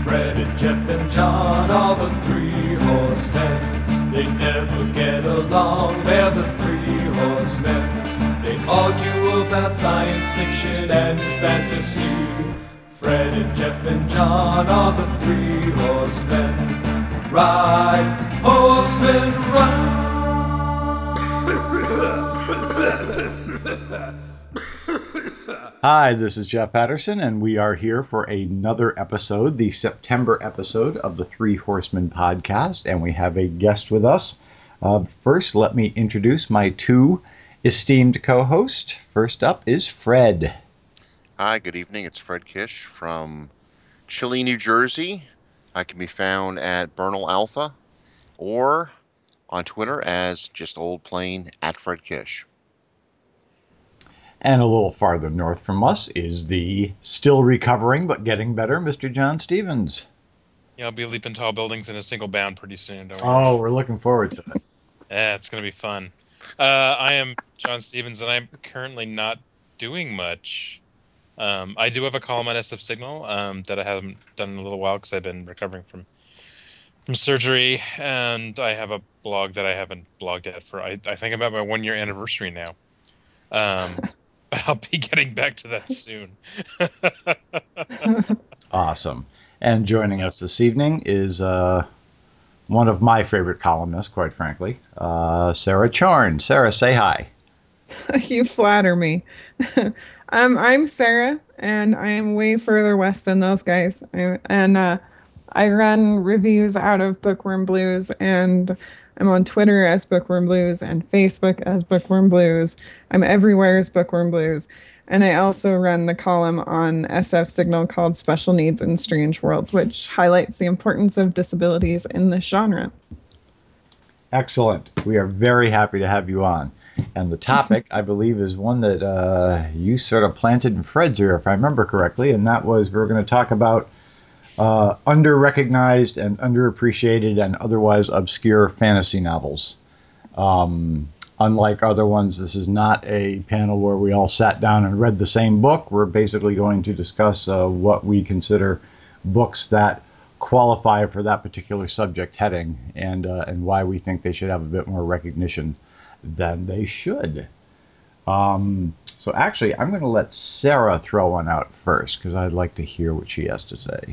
Fred and Jeff and John are the three horsemen. They never get along, they're the three horsemen. They argue about science fiction and fantasy. Fred and Jeff and John are the three horsemen. Ride, horsemen, ride. Hi, this is Jeff Patterson, and we are here for another episode, the September episode of the Three Horsemen podcast, and we have a guest with us. First, let me introduce my two esteemed co-hosts. First up is Fred. Hi, good evening. It's Fred Kish from Chile, New Jersey. I can be found at Bernal Alpha or on Twitter as just old plain at Fred Kish. And a little farther north from us is the still recovering but getting better Mr. John Stevens. Yeah, I'll be leaping tall buildings in a single bound pretty soon. Don't worry. Oh, we're looking forward to it. Yeah, it's going to be fun. I am John Stevens, and I'm currently not doing much. I do have a column at SF Signal that I haven't done in a little while because I've been recovering from surgery, and I have a blog that I haven't blogged at for, I think, about my 1 year anniversary now. But I'll be getting back to that soon. Awesome. And joining us this evening is one of my favorite columnists, quite frankly, Sarah Charn. Sarah, say hi. You flatter me. I'm Sarah, and I am way further west than those guys. I run reviews out of Bookworm Blues, and I'm on Twitter as Bookworm Blues and Facebook as Bookworm Blues. I'm everywhere as Bookworm Blues. And I also run the column on SF Signal called Special Needs in Strange Worlds, which highlights the importance of disabilities in this genre. Excellent. We are very happy to have you on. And the topic, I believe, is one that you sort of planted in Fred's ear, if I remember correctly, and that was we're going to talk about under-recognized and underappreciated and otherwise obscure fantasy novels. Unlike other ones, this is not a panel where we all sat down and read the same book. We're basically going to discuss what we consider books that qualify for that particular subject heading and why we think they should have a bit more recognition than they should. So actually, I'm going to let Sarah throw one out first because I'd like to hear what she has to say.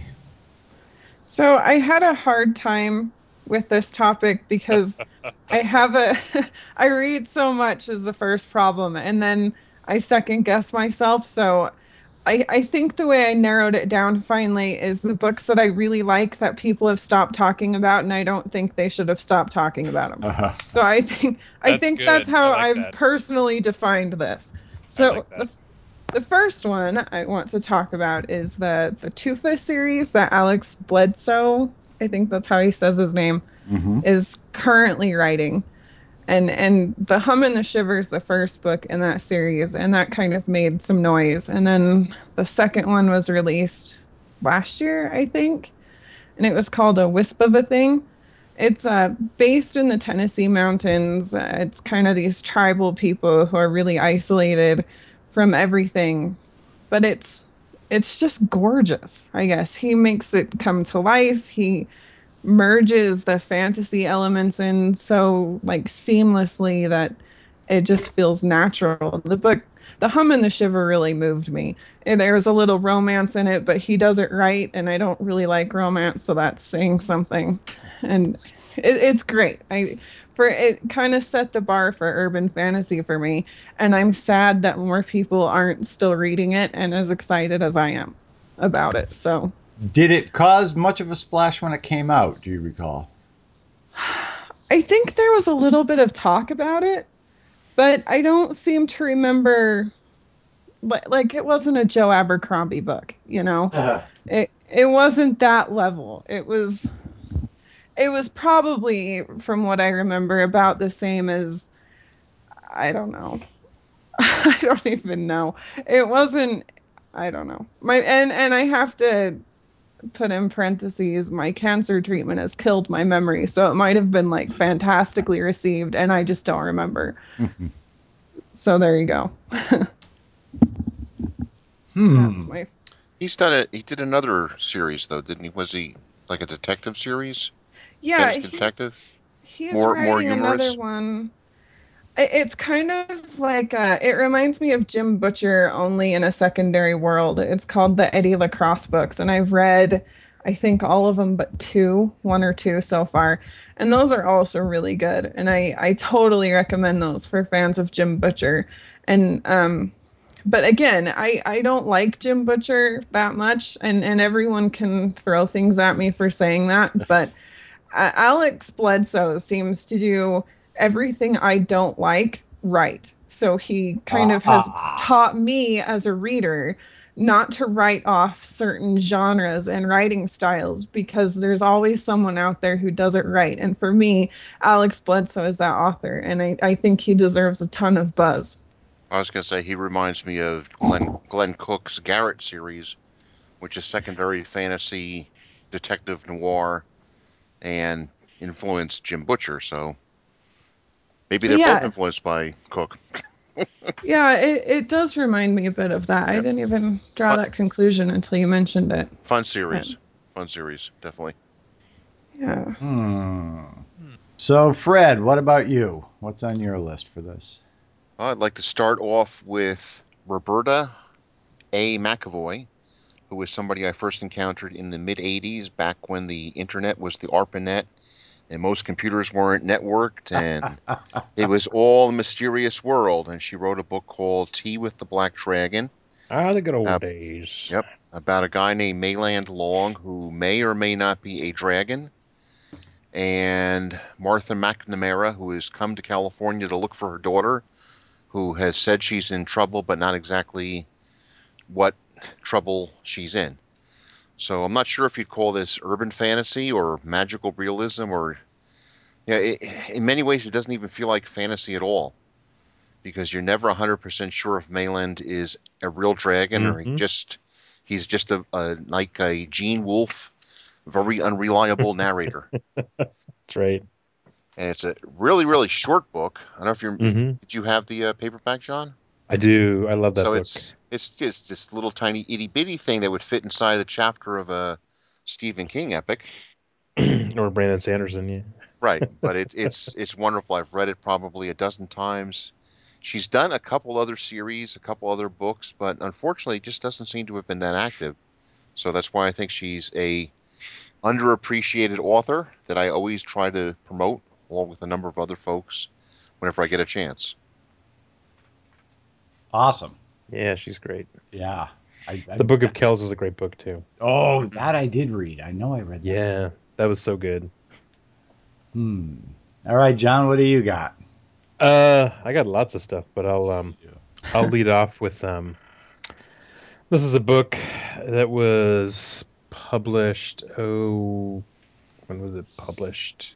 So I had a hard time with this topic because I read so much is the first problem, and then I second guess myself. So I think the way I narrowed it down finally is the books that I really like that people have stopped talking about, and I don't think they should have stopped talking about them. So I think that's how I've personally defined this. So the first one I want to talk about is the Tufa series that Alex Bledsoe, I think that's how he says his name, is currently writing. And The Hum and the Shiver is the first book in that series, and that kind of made some noise. And then the second one was released last year, I think, and it was called A Wisp of a Thing. It's based in the Tennessee mountains. It's kind of these tribal people who are really isolated from everything, but it's just gorgeous, I guess. He makes it come to life. He merges the fantasy elements in so like seamlessly that it just feels natural. The book, The Hum and the Shiver, really moved me. And there's a little romance in it, but he does it right, and I don't really like romance, so that's saying something. And it's great. It kind of set the bar for urban fantasy for me, and I'm sad that more people aren't still reading it and as excited as I am about it. So, did it cause much of a splash when it came out? Do you recall? I think there was a little bit of talk about it, but I don't seem to remember. Like it wasn't a Joe Abercrombie book, you know. It wasn't that level. It was probably, from what I remember, about the same as, I don't know. I don't even know. It wasn't, I don't know. And I have to put in parentheses, my cancer treatment has killed my memory, so it might have been like fantastically received and I just don't remember. So there you go. That's my He's done it. He did another series though, didn't he? Was he like a detective series? Yeah, Fantasy detective? he's More writing another humorous? one. It's kind of like it reminds me of Jim Butcher only in a secondary world. It's called the Eddie Lacrosse books, and I've read, I think, all of them but one or two so far, and those are also really good. And I totally recommend those for fans of Jim Butcher. And but again, I don't like Jim Butcher that much, and everyone can throw things at me for saying that, but Alex Bledsoe seems to do everything I don't like right. So he kind of has Ah, taught me as a reader not to write off certain genres and writing styles because there's always someone out there who does it right. And for me, Alex Bledsoe is that author, and I think he deserves a ton of buzz. I was gonna say he reminds me of Glenn Cook's Garrett series, which is secondary fantasy, detective noir, and influenced Jim Butcher. So maybe they're both Yeah, influenced by Cook. yeah, it does remind me a bit of that. I Yep. didn't even draw Fun, that conclusion until you mentioned it. fun But, series. Fun series, definitely. yeah. hmm. So, Fred, what about you? What's on your list for this? I'd like to start off with Roberta A. McAvoy, who was somebody I first encountered in the mid 80s, back when the internet was the ARPANET and most computers weren't networked and it was all a mysterious world. And she wrote a book called Tea with the Black Dragon. Ah, the good Uh, old days. yep, about a guy named Mayland Long who may or may not be a dragon, and Martha McNamara, who has come to California to look for her daughter, who has said she's in trouble, but not exactly what trouble she's in. So I'm not sure if you'd call this urban fantasy or magical realism, or yeah, in many ways it doesn't even feel like fantasy at all because you're never 100% sure if Mayland is a real dragon or Mm-hmm. he's just a like a Gene Wolfe, very unreliable narrator. That's right. And it's a really short book. I don't know if you're Mm-hmm. did you have the paperback, John? I do. I love that So book. it's just this little tiny itty bitty thing that would fit inside the chapter of a Stephen King epic. Or Brandon Sanderson, yeah. Right, but it's wonderful. I've read it probably a dozen times. She's done a couple other series, a couple other books, but unfortunately, it just doesn't seem to have been that active. So that's why I think she's a underappreciated author that I always try to promote, along with a number of other folks, whenever I get a chance. Awesome. Yeah, she's great. Yeah. The Book of Kells is a great book too. Oh, that I did read. I know I read that. Yeah, that was so good. Hmm. All right, John, what do you got? I got lots of stuff, but I'll lead off with this is a book that was published, when was it published?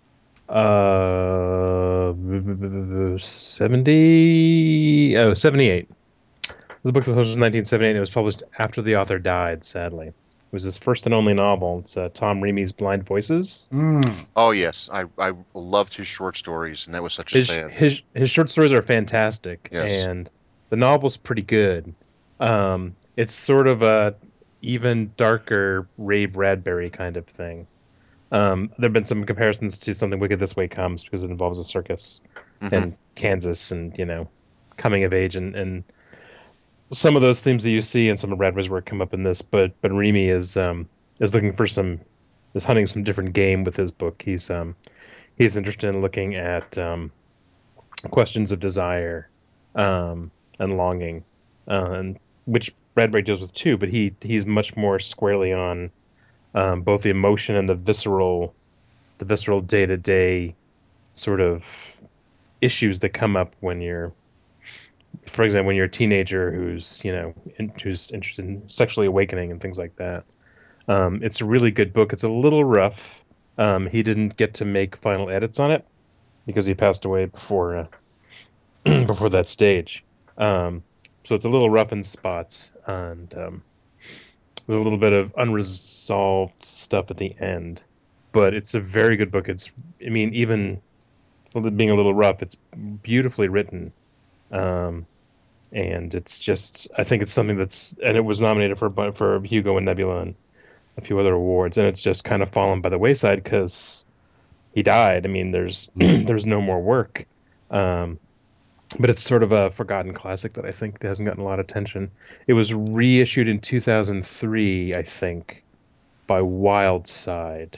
78. This book was published in 1978. It was published after the author died, sadly. It was his first and only novel. It's Tom Reamy's Blind Voices. Hmm. Oh yes, I loved his short stories, and that was such a His sad. his short stories are fantastic, Yes. and the novel's pretty good. It's sort of a even darker Ray Bradbury kind of thing. There have been some comparisons to Something Wicked This Way Comes because it involves a circus Hmm. and Kansas and coming of age and some of those themes that you see in some of Bradbury's work come up in this. But Remy is looking for is hunting some different game with his book. He's interested in looking at questions of desire and longing, and which Bradbury deals with too. But he's much more squarely on both the emotion and the visceral day to day sort of issues that come up when you're, for example, when you're a teenager who's interested in sexually awakening and things like that. It's a really good book. It's a little rough. He didn't get to make final edits on it because he passed away before before that stage. Um, so it's a little rough in spots, and there's a little bit of unresolved stuff at the end. But it's a very good book. I mean, even being a little rough, it's beautifully written, um, and it's just, I think it's something and it was nominated for Hugo and Nebula and a few other awards, and it's just kind of fallen by the wayside because he died. I mean, there's there's no more work. But it's sort of a forgotten classic that I think hasn't gotten a lot of attention. It was reissued in 2003, I think, by Wildside,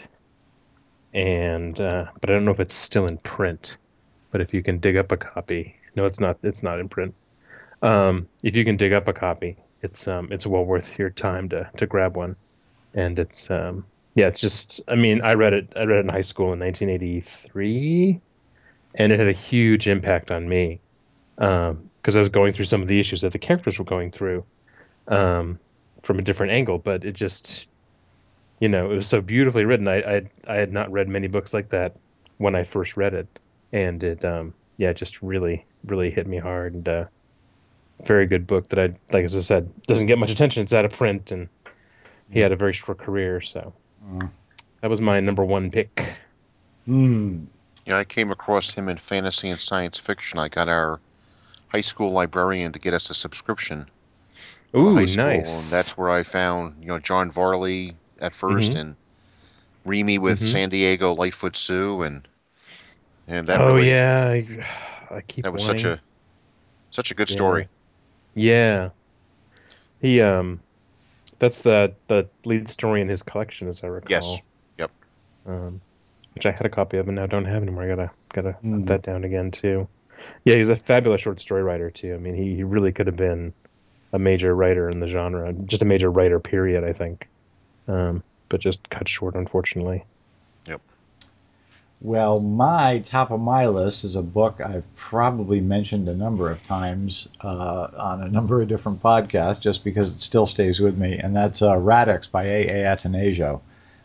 and but I don't know if it's still in print. But if you can dig up a copy, no, it's not. It's not in print. If you can dig up a copy, it's well worth your time to grab one. And it's yeah, it's just. I mean, I read it. I read it in high school in 1983, and it had a huge impact on me because I was going through some of the issues that the characters were going through from a different angle. But it just, it was so beautifully written. I had not read many books like that when I first read it, and it yeah, it just really hit me hard. And very good book that like as I said, doesn't get much attention. It's out of print, and he had a very short career. So that was my number one pick. Yeah, I came across him in fantasy and science fiction. I got our high school librarian to get us a subscription for the Ooh, high school, nice. and that's where I found John Varley at first, Mm-hmm. and Remy with Mm-hmm. San Diego Lightfoot Sue, and that Oh really yeah, I keep that was wanting. such a good Yeah, story. yeah. He that's the lead story in his collection, as I Yes, recall. yep. Um, which I had a copy of and now don't have anymore. I gotta put that down again too. Yeah, he's a fabulous short story writer too. I mean, he really could have been a major writer in the genre, just a major writer, period. I think, but just cut short, unfortunately. Yep. Well, my top of my list is a book I've probably mentioned a number of times on a number of different podcasts just because it still stays with me, and that's Radix by A. Atanasio,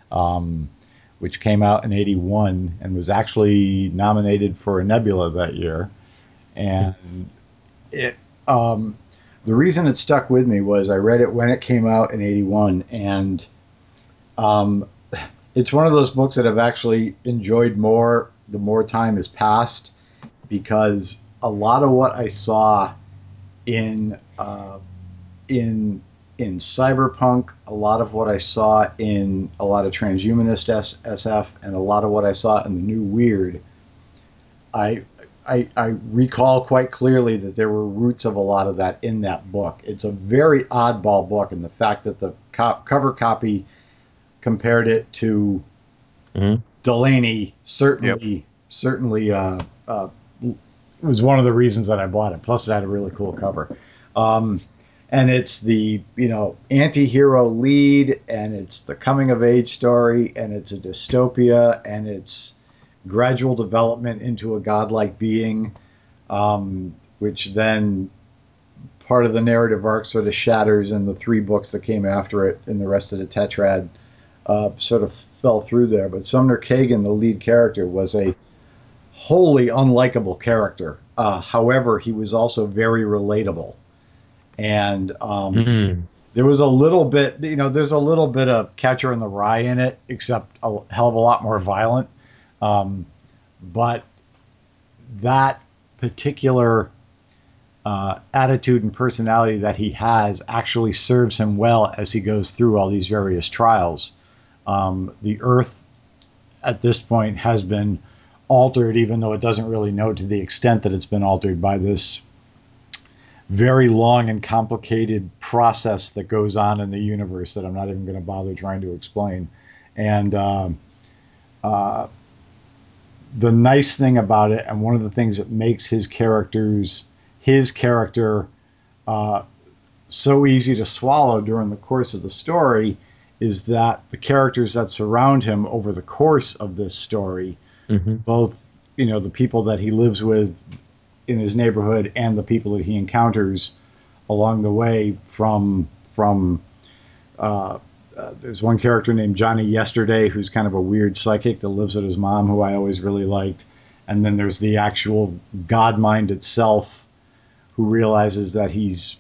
which came out in '81 and was actually nominated for a Nebula that year. And it, the reason it stuck with me was I read it when it came out in '81, and um, it's one of those books that I've actually enjoyed more the more time has passed because a lot of what I saw in in in cyberpunk, a lot of what I saw in a lot of transhumanist SF, and a lot of what I saw in the New Weird, I I recall quite clearly that there were roots of a lot of that in that book. It's a very oddball book, and the fact that the cover copy compared it to Mm-hmm. Delaney Yep. certainly was one of the reasons that I bought it. Plus, it had a really cool cover. And it's the anti-hero lead, and it's the coming of age story, and it's a dystopia, and it's gradual development into a godlike being, which then part of the narrative arc sort of shatters in the three books that came after it, and the rest of the tetrad sort of fell through there. But Sumner Kagan, the lead character, was a wholly unlikable character. However, he was also very relatable. And Mm-hmm. there was a little bit, there's a little bit of Catcher in the Rye in it, except a hell of a lot more violent. But that particular attitude and personality that he has actually serves him well as he goes through all these various trials. The Earth at this point has been altered, even though it doesn't really know to the extent that it's been altered by this very long and complicated process that goes on in the universe that I'm not even going to bother trying to explain. And uh, the nice thing about it, and one of the things that makes his character uh, so easy to swallow during the course of the story, is that the characters that surround him over the course of this story, Mm-hmm. both the people that he lives with in his neighborhood and the people that he encounters along the way from there's one character named Johnny Yesterday who's kind of a weird psychic that lives with his mom, who I always really liked. And then there's the actual God mind itself, who realizes that he's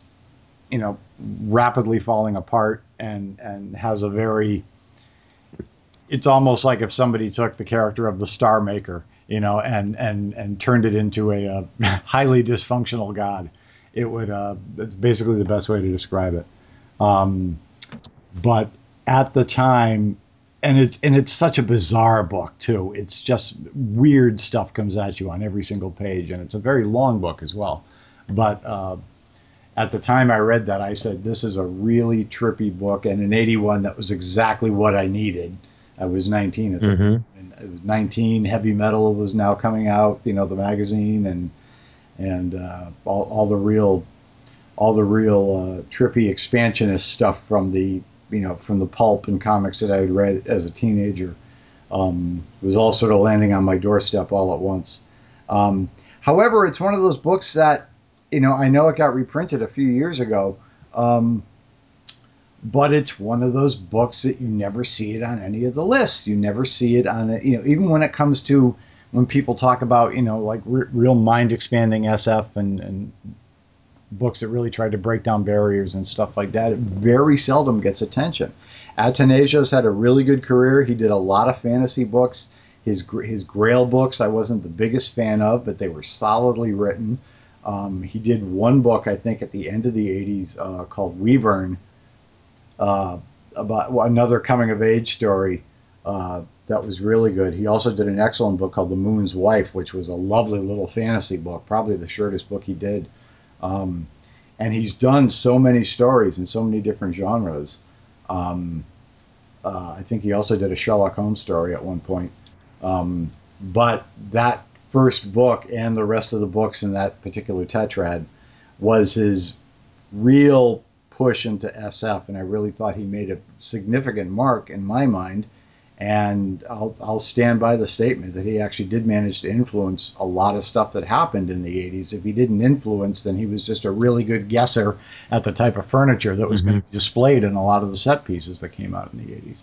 rapidly falling apart, and has a very, it's almost like if somebody took the character of the Star Maker, and turned it into a highly dysfunctional god. It would. It's basically the best way to describe it. Um, but at the time, and it's such a bizarre book too. It's just weird stuff comes at you on every single page, and it's a very long book as well. But at the time I read that, I said, this is a really trippy book. And in '81, that was exactly what I needed. I was 19 at the time. And it was 19. Heavy Metal was now coming out, the magazine, and all the real trippy expansionist stuff from the pulp and comics that I had read as a teenager was all sort of landing on my doorstep all at once. However, it's one of those books that I know it got reprinted a few years ago, but it's one of those books that you never see it on any of the lists. You never see it on it, even when it comes to when people talk about like real mind expanding SF and books that really try to break down barriers and stuff like that. It very seldom gets attention. Atanasios had a really good career. He did a lot of fantasy books. His Grail books I wasn't the biggest fan of, but they were solidly written. He did one book, I think, at the end of the 80s called Weavern, about another coming-of-age story that was really good. He also did an excellent book called The Moon's Wife, which was a lovely little fantasy book, probably the shortest book he did. And he's done so many stories in so many different genres. I think he also did a Sherlock Holmes story at one point. But that first book and the rest of the books in that particular tetrad was his real push into SF, and I really thought he made a significant mark in my mind. And I'll stand by the statement that he actually did manage to influence a lot of stuff that happened in the 80s. If he didn't influence, then he was just a really good guesser at the type of furniture that was going to be displayed in a lot of the set pieces that came out in the 80s.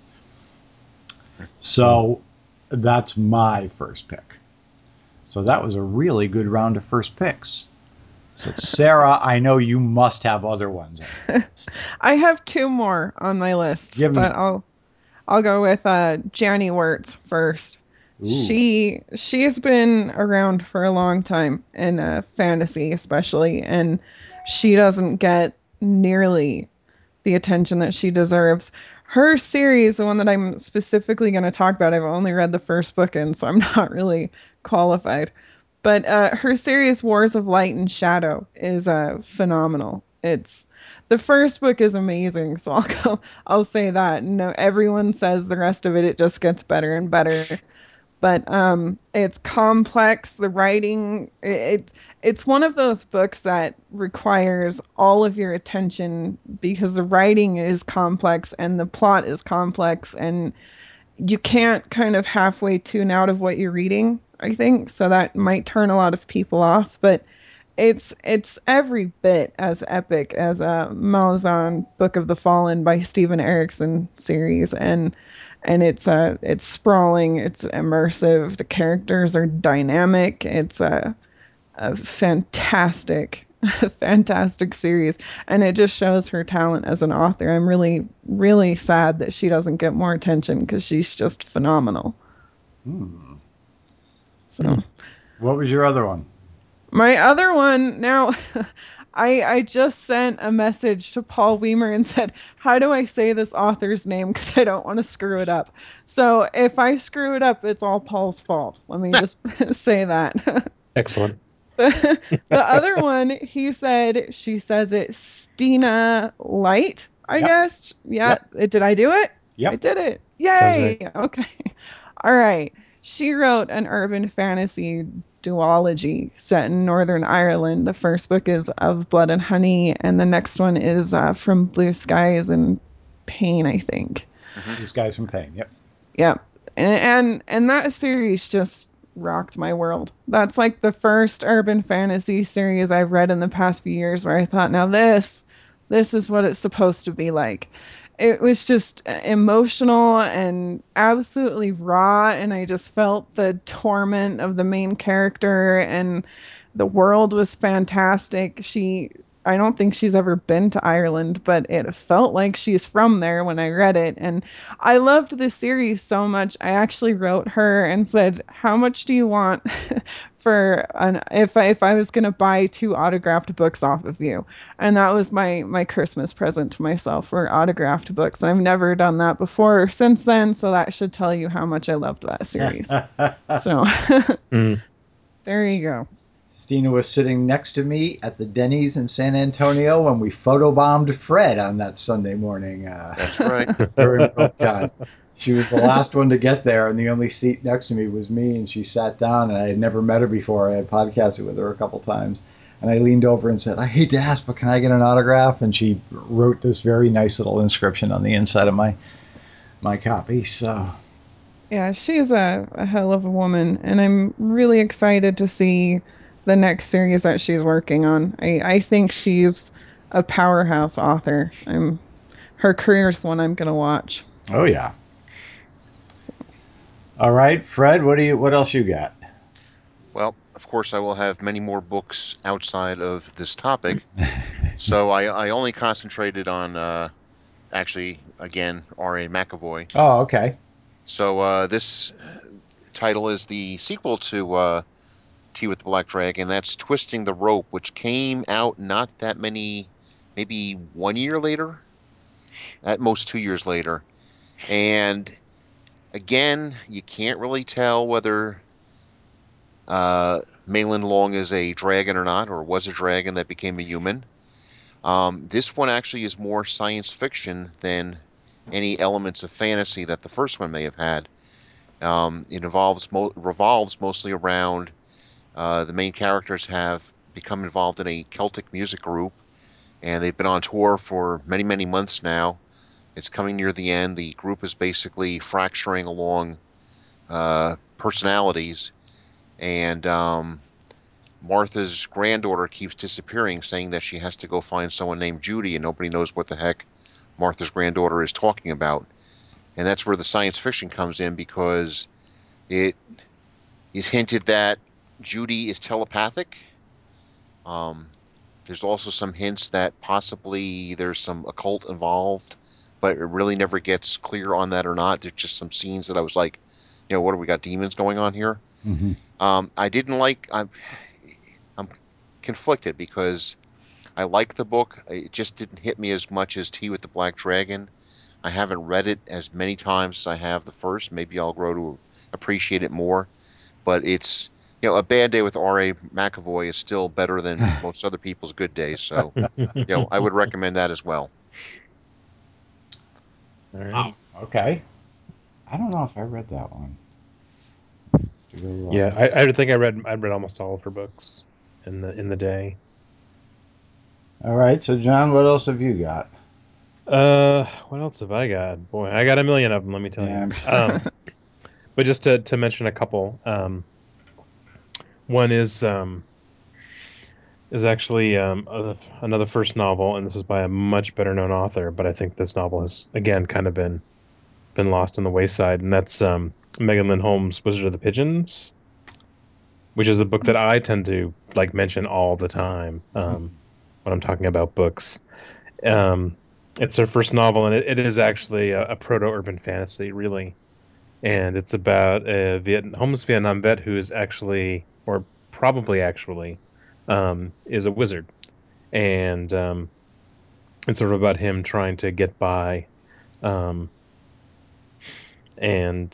So that's my first pick. So that was a really good round of first picks. So Sarah, I know you must have other ones. I have two more on my list, but I'll go with Janie Wirtz first. Ooh. She's been around for a long time in fantasy, especially, and she doesn't get nearly the attention that she deserves. Her series, the one that I'm specifically going to talk about, I've only read the first book in, so I'm not really qualified. But her series, Wars of Light and Shadow, is phenomenal. The first book is amazing, so I'll say that. No, everyone says the rest of it just gets better and better. But it's complex. The writing, it's one of those books that requires all of your attention because the writing is complex and the plot is complex, and you can't kind of halfway tune out of what you're reading, I think. So that might turn a lot of people off, but it's every bit as epic as a Malazan Book of the Fallen by Steven Erikson series, and it's sprawling, it's immersive, the characters are dynamic, it's a fantastic fantastic series, and it just shows her talent as an author. I'm really, really sad that she doesn't get more attention because she's just phenomenal. So what was your other one? My other one, now, I just sent a message to Paul Weimer and said, how do I say this author's name? Because I don't want to screw it up. So if I screw it up, it's all Paul's fault. Let me just say that. Excellent. The other one, she says it, Stina Light, I guess. Yeah. Yep. Did I do it? Yep. I did it. Yay. Right. Okay. All right. She wrote an urban fantasy duology set in Northern Ireland. The first book is Of Blood and Honey, and the next one is From Blue Skies and Pain, I think. Blue Skies and Pain, yep. Yep. And that series just rocked my world. That's like the first urban fantasy series I've read in the past few years where I thought, now this is what it's supposed to be like. It was just emotional and absolutely raw, and I just felt the torment of the main character, and the world was fantastic. I don't think she's ever been to Ireland, but it felt like she's from there when I read it. And I loved this series so much. I actually wrote her and said, how much do you want for if I was gonna buy 2 autographed books off of you, and that was my Christmas present to myself, were autographed books. I've never done that before or since then, so that should tell you how much I loved that series. So Mm. there you go. Stina was sitting next to me at the Denny's in San Antonio when we photobombed Fred on that Sunday morning. That's right. During WorldCon. She was the last one to get there, and the only seat next to me was me, and she sat down, and I had never met her before. I had podcasted with her a couple times. And I leaned over and said, I hate to ask, but can I get an autograph? And she wrote this very nice little inscription on the inside of my copy. So Yeah, she's a hell of a woman, and I'm really excited to see the next series that she's working on. I think she's a powerhouse author. Her career's one I'm gonna watch. oh yeah. All right, Fred, what else you got? Well, of course, I will have many more books outside of this topic. So I only concentrated on, actually, again, R.A. McAvoy. Oh, okay. So this title is the sequel to Tea with the Black Dragon. That's Twisting the Rope, which came out not that many, maybe 1 year later, at most 2 years later. And again, you can't really tell whether Malin Long is a dragon or not, or was a dragon that became a human. This one actually is more science fiction than any elements of fantasy that the first one may have had. It revolves mostly around the main characters have become involved in a Celtic music group, and they've been on tour for many, many months now. It's coming near the end. The group is basically fracturing along personalities, and Martha's granddaughter keeps disappearing, saying that she has to go find someone named Judy, and nobody knows what the heck Martha's granddaughter is talking about. And that's where the science fiction comes in, because it is hinted that Judy is telepathic. Um, there's also some hints that possibly there's some occult involved, but it really never gets clear on that or not. There's just some scenes that I was like, what do we got, demons going on here? Mm-hmm. I didn't like. I'm conflicted because I like the book. It just didn't hit me as much as Tea with the Black Dragon. I haven't read it as many times as I have the first. Maybe I'll grow to appreciate it more. But it's, a bad day with R.A. McAvoy is still better than most other people's good days. So, I would recommend that as well. All right. Okay. I don't know if I read that one. Yeah, I think I read almost all of her books in the day. All right. So, John, what else have you got? What else have I got? Boy, I got a million of them. Let me tell Yeah, you. I'm sure. But just to mention a couple. One is actually another first novel, and this is by a much better known author. But I think this novel has again kind of been lost on the wayside, and that's Megan Lindholm's Wizard of the Pigeons, which is a book that I tend to like mention all the time when I'm talking about books. Um, it's her first novel, and it is actually a proto-urban fantasy, really. And it's about a homeless Vietnam vet who is actually, or probably actually, is a wizard. And it's sort of about him trying to get by. Um, and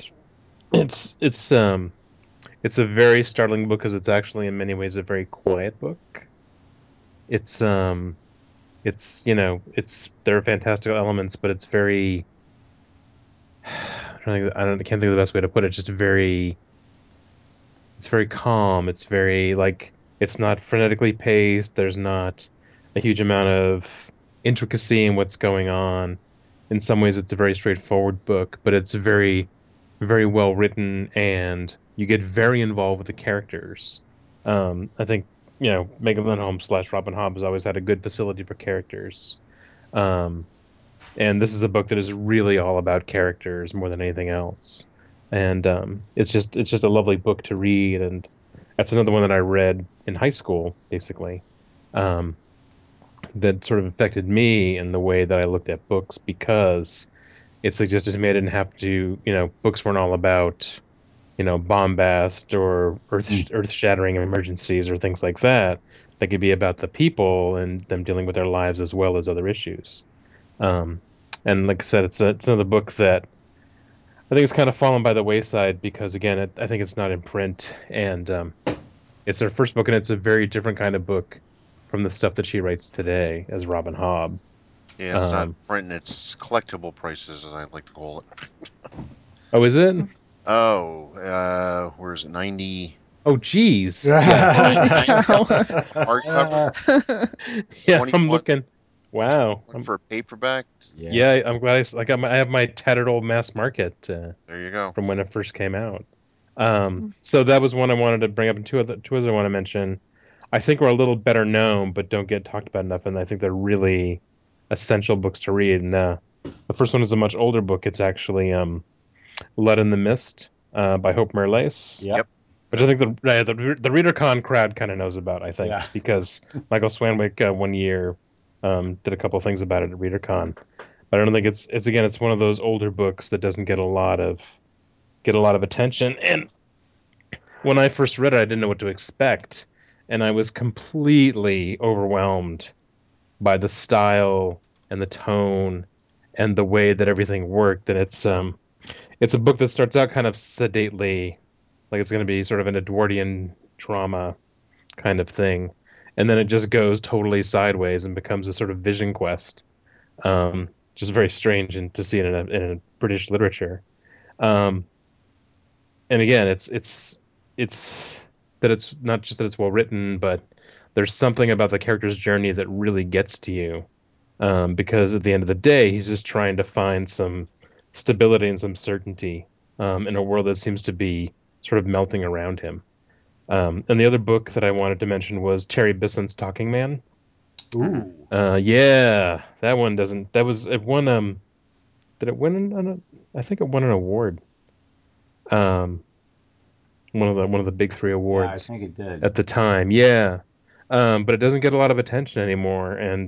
it's a very startling book because it's actually in many ways a very quiet book. It's there are fantastical elements, but it's very I can't think of the best way to put it. Just it's very calm. It's very like it's not frenetically paced. There's not a huge amount of intricacy in what's going on. In some ways, it's a very straightforward book, but it's very, very well written, and you get very involved with the characters. I think Megan Lindholm / Robin Hobb has always had a good facility for characters. Um, and this is a book that is really all about characters more than anything else. And it's just a lovely book to read, and that's another one that I read in high school, basically. Um, that sort of affected me in the way that I looked at books because it suggested to me I didn't have to, books weren't all about bombast or earth-shattering emergencies or things like that. They could be about the people and them dealing with their lives as well as other issues. And like I said, it's another book that I think it's kind of fallen by the wayside because, again, I think it's not in print, and it's her first book, and it's a very different kind of book from the stuff that she writes today as Robin Hobb. Yeah, it's not print, it's collectible prices, as I like to call it. Oh, is it? Oh, where is it? 90 Oh, geez. Holy Yeah, cow. hardcover, yeah. 21, I'm looking. Wow. 21 for a paperback. Yeah, I'm glad I have my tattered old mass market There you go. from when it first came out. So that was one I wanted to bring up, and two others I want to mention. I think are a little better known, but don't get talked about enough, and I think they're really essential books to read. And the first one is a much older book. It's actually "Blood in the Mist" by Hope Merlace. Yep. Which I think the ReaderCon crowd kind of knows about. I think Yeah. because Michael Swanwick one year did a couple of things about it at ReaderCon. But I don't think it's one of those older books that doesn't get a lot of attention. And when I first read it, I didn't know what to expect, and I was completely overwhelmed by the style and the tone and the way that everything worked. And it's a book that starts out kind of sedately, like it's going to be sort of an Edwardian drama kind of thing, and then it just goes totally sideways and becomes a sort of vision quest. Just very strange and to see it in a British literature. Um, and again, it's that it's not just that it's well written, but there's something about the character's journey that really gets to you. Because at the end of the day, he's just trying to find some stability and some certainty in a world that seems to be sort of melting around him. And the other book that I wanted to mention was Terry Bisson's Talking Man. Ooh. Yeah, that one doesn't. That was it won. Did it win? I think it won an award. Um, one of the big three Yeah, I awards think it did. at the time. Yeah, but it doesn't get a lot of attention anymore, and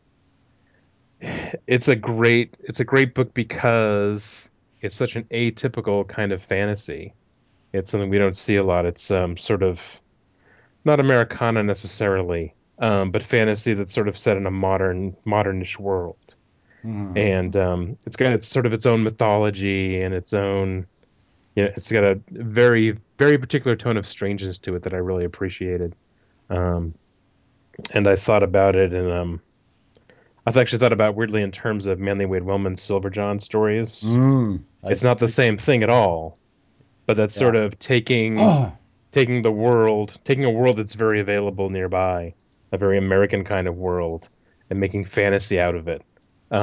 it's a great book because it's such an atypical kind of fantasy. It's something we don't see a lot. It's sort of not Americana necessarily, but fantasy that's sort of set in a modernish world. Mhm. And it's got its own mythology and its own, it's got a very very particular tone of strangeness to it that I really appreciated. Um, and I thought about it, and I've actually thought about weirdly in terms of Manly Wade Wellman's Silver John stories. It's not the same thing at all, but that's sort of taking taking a world that's very available nearby, a very American kind of world, and making fantasy out of it.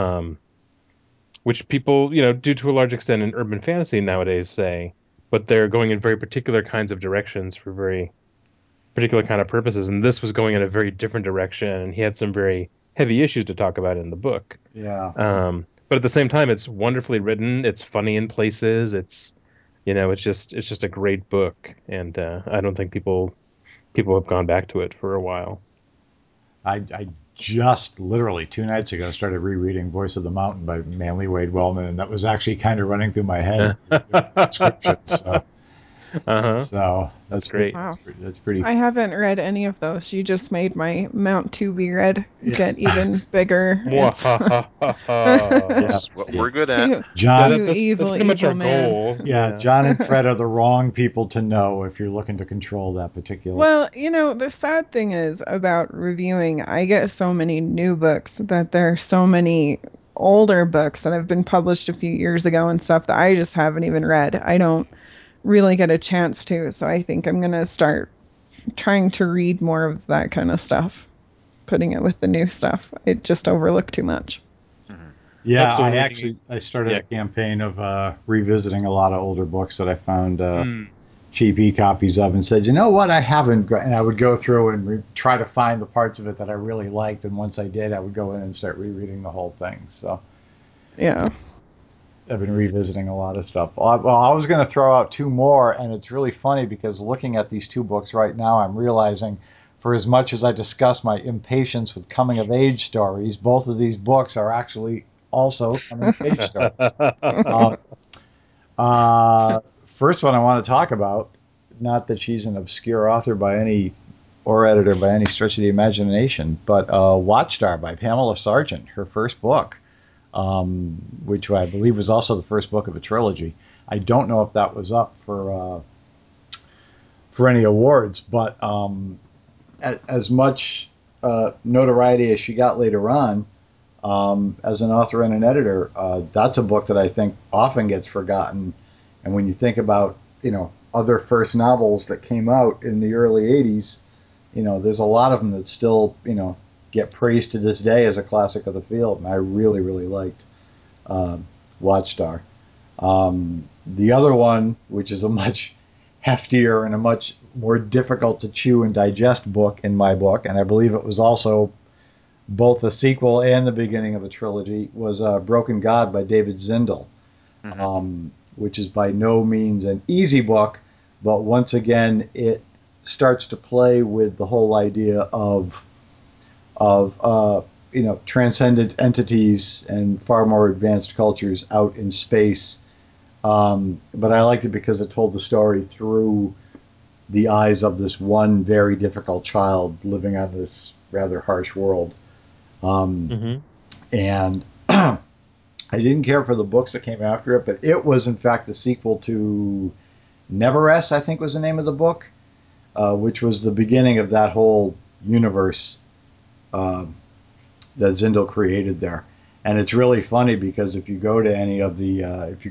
Which people, do to a large extent in urban fantasy nowadays say, but they're going in very particular kinds of directions for very particular kind of purposes. And this was going in a very different direction, and he had some very heavy issues to talk about in the book. Yeah. But at the same time, it's wonderfully written. It's funny in places. It's just a great book, and I don't think people have gone back to it for a while. I just literally 2 nights ago started rereading Voice of the Mountain by Manly Wade Wellman, and that was actually kind of running through my head. Descriptions. So that's great. Wow. That's pretty. I haven't read any of those. You just made my Mount to be read get even bigger. Yes, That's what we're good at. You, John, you evil, that's pretty much evil our man. goal. yeah, John and Fred are the wrong people to know if you're looking to control that particular. Well, the sad thing is about reviewing, I get so many new books that there are so many older books that have been published a few years ago and stuff that I just haven't even read. I don't really get a chance to, so I think I'm going to start trying to read more of that kind of stuff, putting it with the new stuff. I just overlook too much. Yeah, Absolutely. I started a campaign of revisiting a lot of older books that I found cheap e-copies of, and said, you know what, I haven't, and I would go through and try to find the parts of it that I really liked, and once I did, I would go in and start rereading the whole thing. So Yeah. I've been revisiting a lot of stuff. Well, I was going to throw out two more, and it's really funny because looking at these two books right now, I'm realizing for as much as I discuss my impatience with coming of age stories, both of these books are actually also coming of age stories. Uh, first one I want to talk about, not that she's an obscure author by any or editor by any stretch of the imagination, but Watchstar by Pamela Sargent, her first book, which I believe was also the first book of a trilogy. I don't know if that was up for any awards, but as much notoriety as she got later on as an author and an editor, that's a book that I think often gets forgotten. And when you think about, other first novels that came out in the early 80s, there's a lot of them that still, get praised to this day as a classic of the field. And I really, really liked Watchstar. The other one, which is a much heftier and a much more difficult to chew and digest book in my book, and I believe it was also both a sequel and the beginning of a trilogy, was Broken God by David Zindel, which is by no means an easy book, but once again, it starts to play with the whole idea of transcendent entities and far more advanced cultures out in space. But I liked it because it told the story through the eyes of this one very difficult child living on this rather harsh world. And I didn't care for the books that came after it, but it was in fact the sequel to Neverest, I think was the name of the book, which was the beginning of that whole universe that Zindel created there. And it's really funny because if you go to any of the,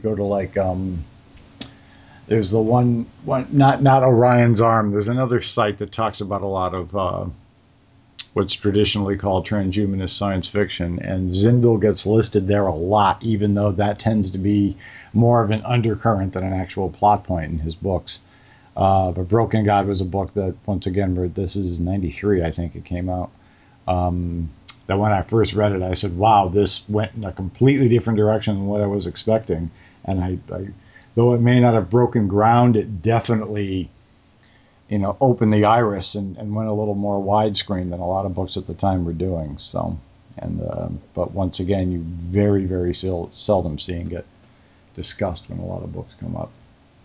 there's the one not Orion's Arm. There's another site that talks about a lot of what's traditionally called transhumanist science fiction, and Zindel gets listed there a lot, even though that tends to be more of an undercurrent than an actual plot point in his books. But Broken God was a book that, once again, this is 93, I think it came out. That when I first read it, I said, wow, this went in a completely different direction than what I was expecting. And I though it may not have broken ground, it definitely, opened the iris and went a little more widescreen than a lot of books at the time were doing. So, but once again, you very, very seldom seeing it discussed when a lot of books come up.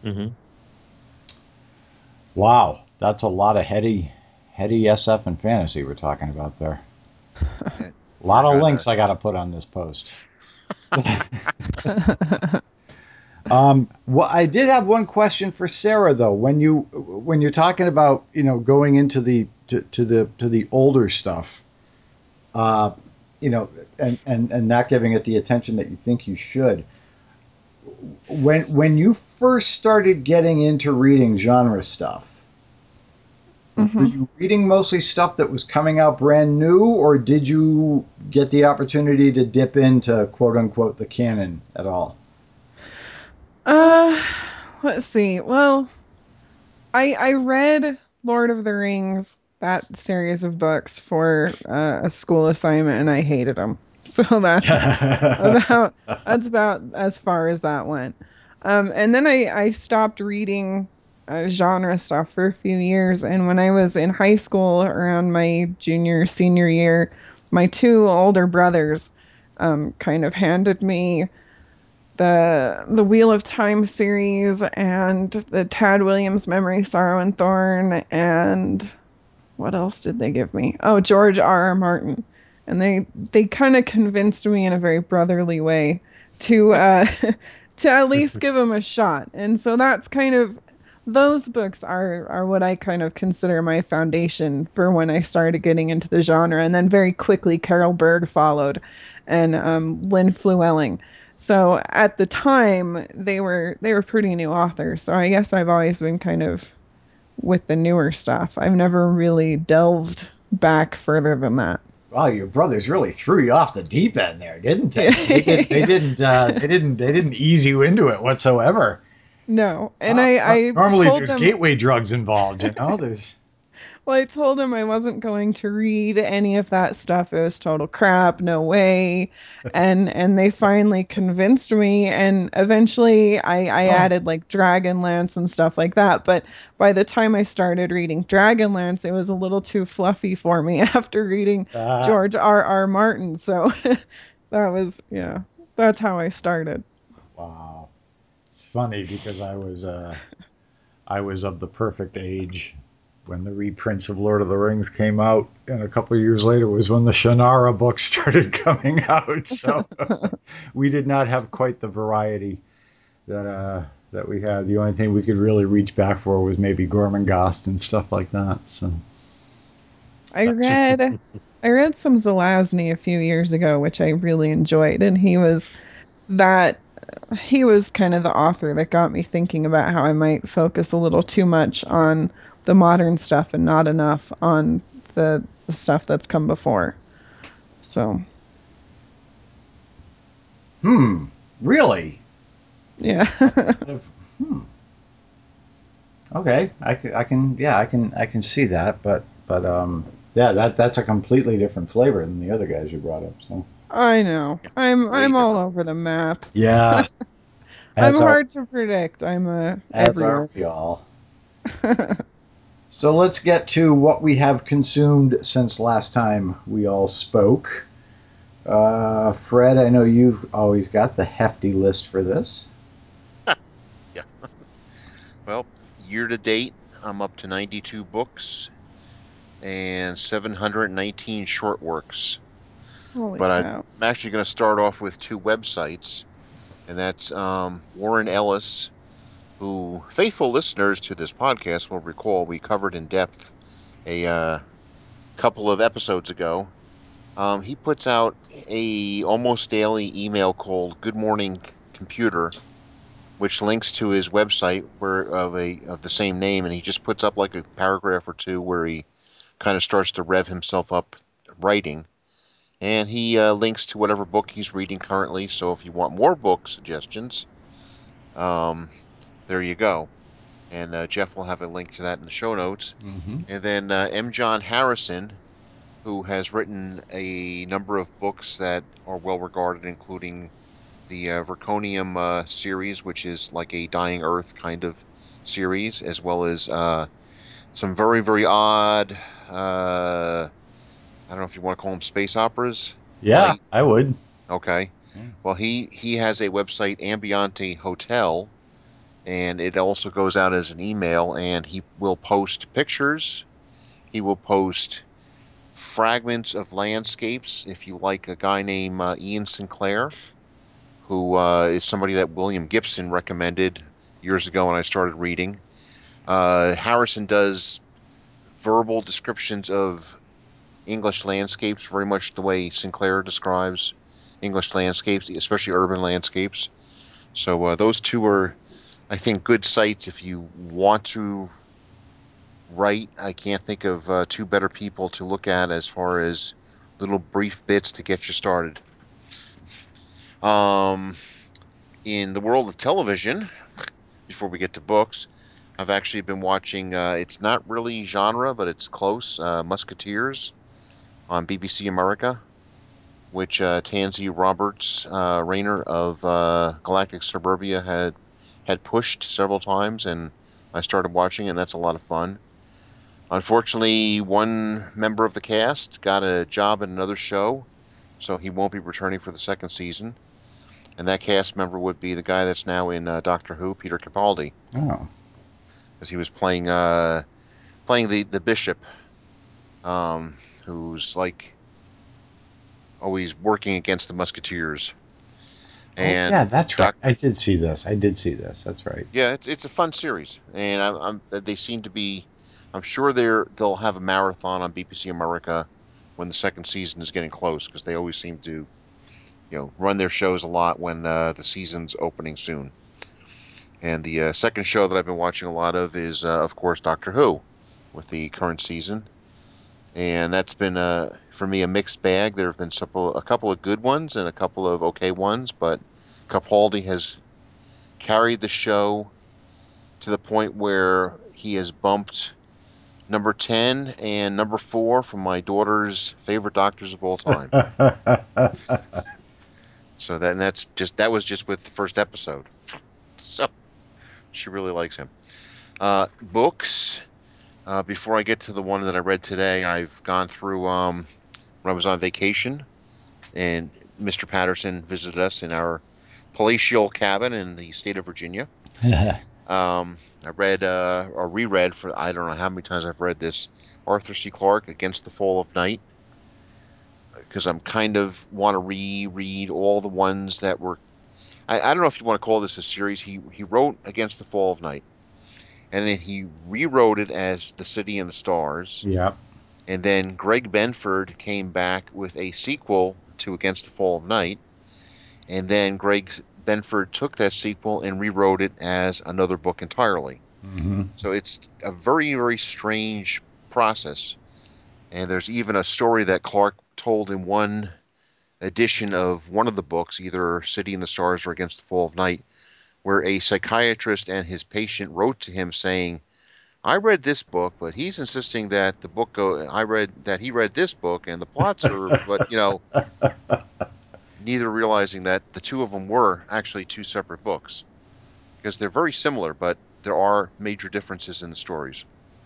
Wow, that's a lot of heady SF and fantasy we're talking about there. A lot of links I got to put on this post. Well, I did have one question for Sarah though. When you're talking about going into the to the older stuff, and not giving it the attention that you think you should. When you first started getting into reading genre stuff, were you reading mostly stuff that was coming out brand new, or did you get the opportunity to dip into quote unquote the canon at all? Let's see. Well, I read Lord of the Rings, that series of books, for a school assignment, and I hated them. So that's about as far as that went. And then I stopped reading genre stuff for a few years, and when I was in high school, around my senior year, my two older brothers kind of handed me the Wheel of Time series and the Tad Williams Memory, Sorrow and Thorn, and what else did they give me? Oh, George R. R. Martin. And they kind of convinced me in a very brotherly way to to at least give them a shot. And so that's kind of, those books are what I kind of consider my foundation for when I started getting into the genre. And then very quickly Carol Berg followed, and Lynn Fluelling. So at the time they were pretty new authors. So I guess I've always been kind of with the newer stuff. I've never really delved back further than that. Wow, your brothers really threw you off the deep end there, didn't they? They didn't ease you into it whatsoever. No, and I normally told there's them, gateway drugs involved, There's well, I told them I wasn't going to read any of that stuff. It was total crap. No way. And they finally convinced me. And eventually I added like Dragonlance and stuff like that. But by the time I started reading Dragonlance, it was a little too fluffy for me after reading George R. R. Martin. So that was, yeah, that's how I started. Wow. funny because I was of the perfect age when the reprints of Lord of the Rings came out, and a couple of years later was when the Shannara books started coming out. So we did not have quite the variety that we had. The only thing we could really reach back for was maybe Gormenghast and stuff like that. So I read I read some Zelazny a few years ago, which I really enjoyed, and that he was kind of the author that got me thinking about how I might focus a little too much on the modern stuff and not enough on the stuff that's come before. So, really, yeah. hmm. Okay, yeah, I can see that, but yeah, that's a completely different flavor than the other guys you brought up. So I know. Way I'm all different. over the map. yeah, I'm as are hard to predict. I'm as are everywhere. we all. So let's get to what we have consumed since last time we all spoke. Fred, I know you've always got the hefty list for this. Yeah. Well, year to date, I'm up to 92 books and 719 short works. Holy But cow. I'm actually going to start off with two websites, and that's Warren Ellis, who faithful listeners to this podcast will recall we covered in depth a couple of episodes ago. He puts out a almost daily email called Good Morning Computer, which links to his website where of the same name, and he just puts up like a paragraph or two where he kind of starts to rev himself up writing, and he links to whatever book he's reading currently. So if you want more book suggestions, um, there you go. And Jeff will have a link to that in the show notes. Mm-hmm. And then M. John Harrison, who has written a number of books that are well regarded, including the Verconium series, which is like a Dying Earth kind of series, as well as some very, very odd, I don't know if you want to call them space operas, Yeah, light. I would. Okay. Yeah. Well, he has a website, Ambiente Hotel, and it also goes out as an email, and he will post pictures. He will post fragments of landscapes. If you like a guy named Ian Sinclair, who is somebody that William Gibson recommended years ago when I started reading. Harrison does verbal descriptions of English landscapes, very much the way Sinclair describes English landscapes, especially urban landscapes. So those two are, I think, good sites if you want to write. I can't think of two better people to look at as far as little brief bits to get you started. Um, in the world of television, before we get to books, I've actually been watching. It's not really genre, but it's close. Musketeers on BBC America, which Tansy Roberts, Rayner of Galactic Suburbia, had pushed several times, and I started watching, and that's a lot of fun. Unfortunately, one member of the cast got a job in another show, so he won't be returning for the second season. And that cast member would be the guy that's now in Doctor Who, Peter Capaldi, Oh, because he was playing the bishop, who's like always working against the Musketeers. oh And yeah, that's right. Doc, I did see this. I did see this. That's right. yeah, it's a fun series, and they seem to be. I'm sure they'll have a marathon on BBC America when the second season is getting close, because they always seem to run their shows a lot when the season's opening soon. And the second show that I've been watching a lot of is, of course, Doctor Who, with the current season. And that's been for me a mixed bag. There have been a couple of good ones and a couple of okay ones, but Capaldi has carried the show to the point where he has bumped number 10 and number 4 from my daughter's favorite doctors of all time. So that was just with the first episode. So she really likes him. Books. Before I get to the one that I read today, I've gone through when I was on vacation, and Mr. Patterson visited us in our palatial cabin in the state of Virginia. I read or reread for I don't know how many times I've read this Arthur C. Clarke Against the Fall of Night because I'm kind of want to reread all the ones that were. I don't know if you want to call this a series. He wrote Against the Fall of Night, and then he rewrote it as The City and the Stars. Yeah. And then Greg Benford came back with a sequel to Against the Fall of Night. And then Greg Benford took that sequel and rewrote it as another book entirely. Mm-hmm. So it's a very, very strange process. And there's even a story that Clarke told in one edition of one of the books, either City and the Stars or Against the Fall of Night, where a psychiatrist and his patient wrote to him saying, I read this book, but he's insisting that the book I read that he read this book and the plots are, but neither realizing that the two of them were actually two separate books because they're very similar, but there are major differences in the stories.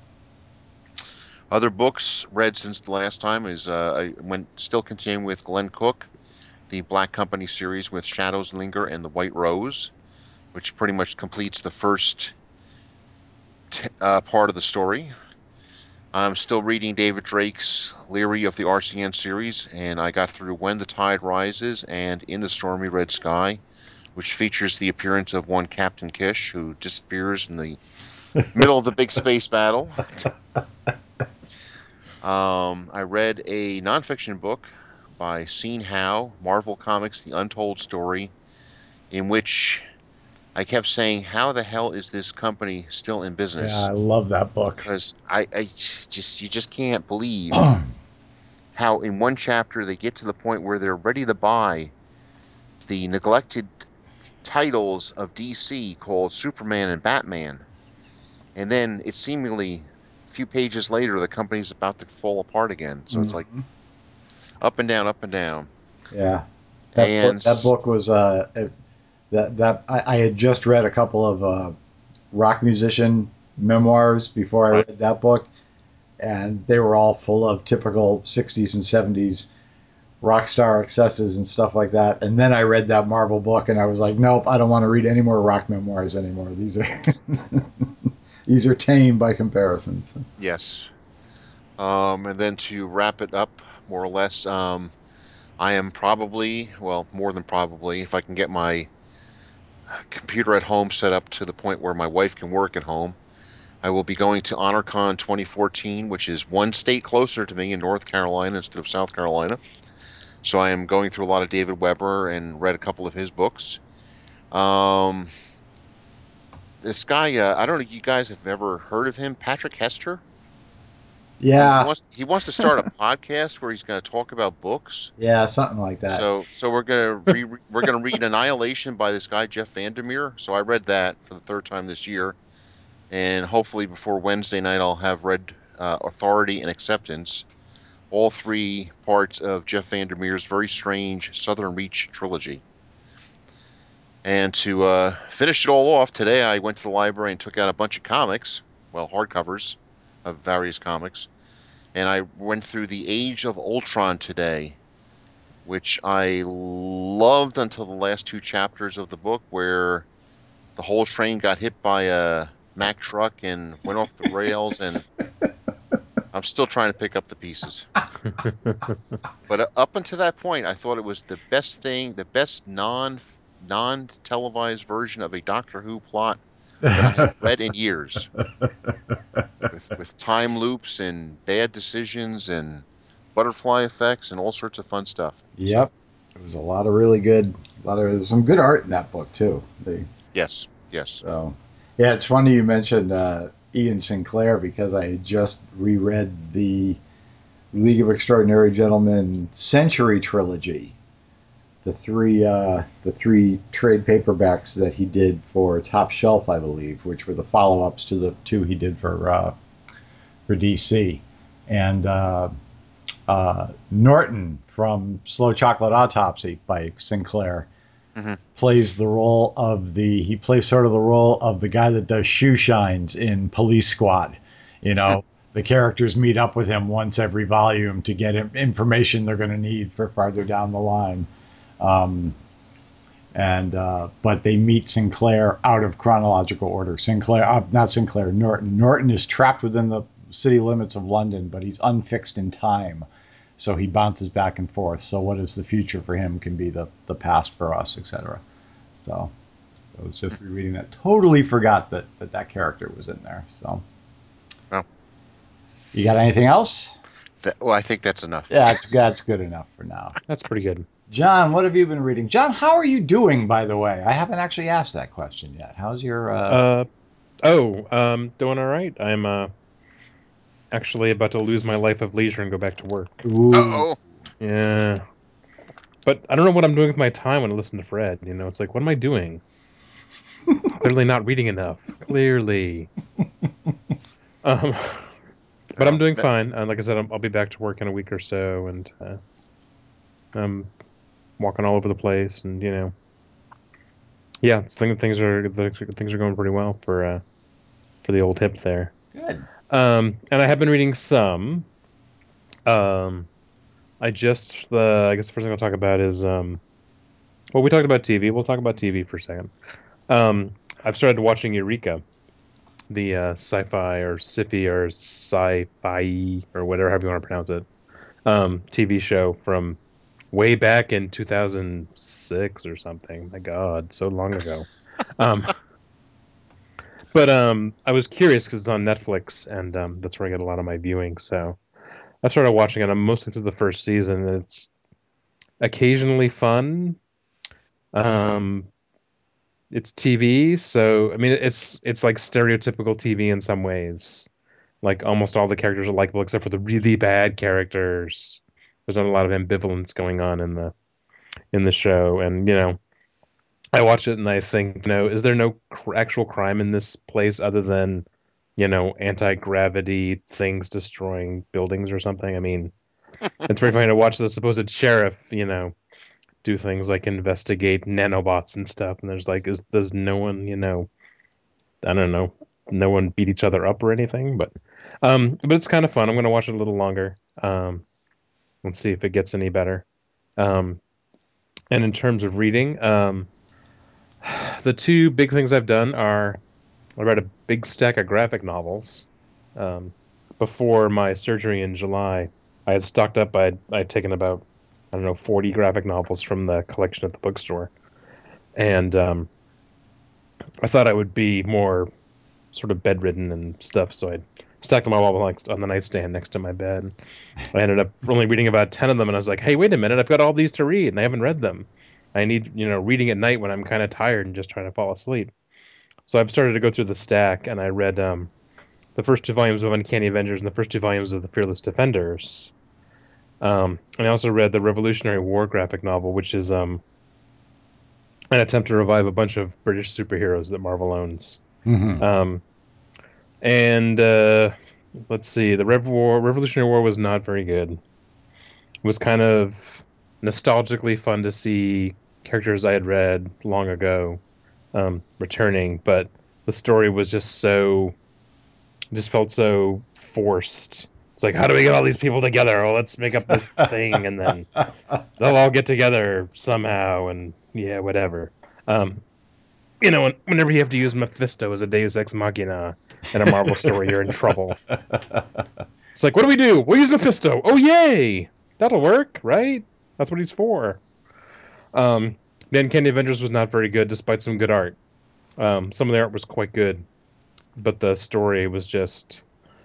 Other books read since the last time is I went still continuing with Glenn Cook, the Black Company series with Shadows Linger and the White Rose, which pretty much completes the first part of the story. I'm still reading David Drake's Leary of the RCN series, and I got through When the Tide Rises and In the Stormy Red Sky, which features the appearance of one Captain Kish, who disappears in the middle of the big space battle. I read a nonfiction book by Sean Howe, Marvel Comics: The Untold Story, in which I kept saying, how the hell is this company still in Yeah, business? I love that book. Because you just can't believe how in one chapter they get to the point where they're ready to buy the neglected titles of DC called Superman and Batman. And then it's seemingly a few pages later, the company's about to fall apart again. So it's like Mhm. up and down, up and down. Yeah, And that book was I had just read a couple of rock musician memoirs before I Right. read that book, and they were all full of typical '60s and '70s rock star excesses and stuff like that. And then I read that Marvel book, and I was like, nope, I don't want to read any more rock memoirs anymore. These are these are tame by comparison. yes. And then to wrap it up, more or less, I am probably, well, more than probably, if I can get my computer at home set up to the point where my wife can work at home, I will be going to HonorCon 2014, which is one state closer to me in North Carolina instead of South Carolina. So I am going through a lot of David Weber and read a couple of his books. Um, this guy, I don't know if you guys have ever heard of him, Patrick Hester. Yeah, He wants to start a podcast where he's going to talk about books. yeah, something like that. So we're gonna read Annihilation by this guy Jeff Vandermeer. So I read that for the third time this year, and hopefully before Wednesday night I'll have read Authority and Acceptance, all three parts of Jeff Vandermeer's very strange Southern Reach trilogy. And to finish it all off, today I went to the library and took out a bunch of comics, well, hardcovers of various comics, and I went through the Age of Ultron today, which I loved until the last two chapters of the book where the whole train got hit by a Mack truck and went off the rails, and I'm still trying to pick up the pieces. But up until that point, I thought it was the best thing, the best non televised version of a Doctor Who plot that I have read in years, with time loops and bad decisions and butterfly effects and all sorts of fun stuff. Yep, So it was a lot of really good, there's some good art in that book too. yes, yes. So, yeah, it's funny you mentioned Ian Sinclair because I had just reread the League of Extraordinary Gentlemen Century trilogy, the three trade paperbacks that he did for Top Shelf, I believe, which were the follow-ups to the two he did for DC, and Norton from Slow Chocolate Autopsy by Sinclair Hmm. plays the role of he plays sort of the role of the guy that does shoe shines in Police Squad. You know, the characters meet up with him once every volume to get information they're going to need for farther down the line. Um, and but they meet Sinclair out of chronological order. Not Sinclair, Norton. Norton is trapped within the city limits of London, but he's unfixed in time, so he bounces back and forth. So what is the future for him can be the past for us, etc. So I was just rereading that. Totally forgot that character was in there. So, Oh. You got anything else? Well, I think that's enough. Yeah, that's good enough for now. That's pretty good. John, what have you been reading? John, how are you doing, by the way? I haven't actually asked that question yet. How's your... Doing all right. I'm actually about to lose my life of leisure and go back to work. Ooh. Uh-oh. Yeah. But I don't know what I'm doing with my time when I listen to Fred. You know, it's like, what am I doing? Clearly not reading enough. Clearly. But I'm doing fine. Like I said, I'll be back to work in a week or so, and I'm walking all over the place, and yeah, things are going pretty well for the old hip there. Good. And I have been reading some. I guess the first thing I'll talk about is well, we talked about TV. We'll talk about TV for a second. I've started watching Eureka, the sci-fi or sci-fi or sci-fi or whatever however you want to pronounce it, TV show from way back in 2006 or something. My God, so long ago. But I was curious because it's on Netflix, and that's where I get a lot of my viewing. So I started watching it. I'm mostly through the first season, and it's occasionally fun. It's TV, so I mean, it's like stereotypical TV in some ways. Like almost all the characters are likable except for the really bad characters. There's not a lot of ambivalence going on in the show, and I watch it and I think, is there no actual crime in this place other than, anti-gravity things destroying buildings or something? I mean, it's very funny to watch the supposed sheriff, do things like investigate nanobots and stuff, and there's like, does no one, I don't know, no one beat each other up or anything, but it's kind of fun. I'm gonna watch it a little longer. Let's see if it gets any better. And in terms of reading, the two big things I've done are I read a big stack of graphic novels. Before my surgery in July, I had stocked up. I'd taken about, I don't know, 40 graphic novels from the collection at the bookstore. And I thought I would be more sort of bedridden and stuff, so I stacked them all on the nightstand next to my bed. I ended up only reading about 10 of them, and I was like, hey, wait a minute, I've got all these to read, and I haven't read them. I need, reading at night when I'm kind of tired and just trying to fall asleep. So I've started to go through the stack, and I read the first two volumes of Uncanny Avengers and the first two volumes of The Fearless Defenders. And I also read the Revolutionary War graphic novel, which is an attempt to revive a bunch of British superheroes that Marvel owns. Mm-hmm. And let's see, the Revolutionary War was not very good. It was kind of nostalgically fun to see characters I had read long ago returning, but the story was just felt so forced. It's like, how do we get all these people together? Well, let's make up this thing, and then they'll all get together somehow, and yeah, whatever. Whenever you have to use Mephisto as a Deus Ex Machina in a Marvel story, you're in trouble. It's like, what do we do? We'll use Mephisto. Oh, yay! That'll work, right? That's what he's for. The Uncanny Avengers was not very good, despite some good art. Some of the art was quite good, but the story was just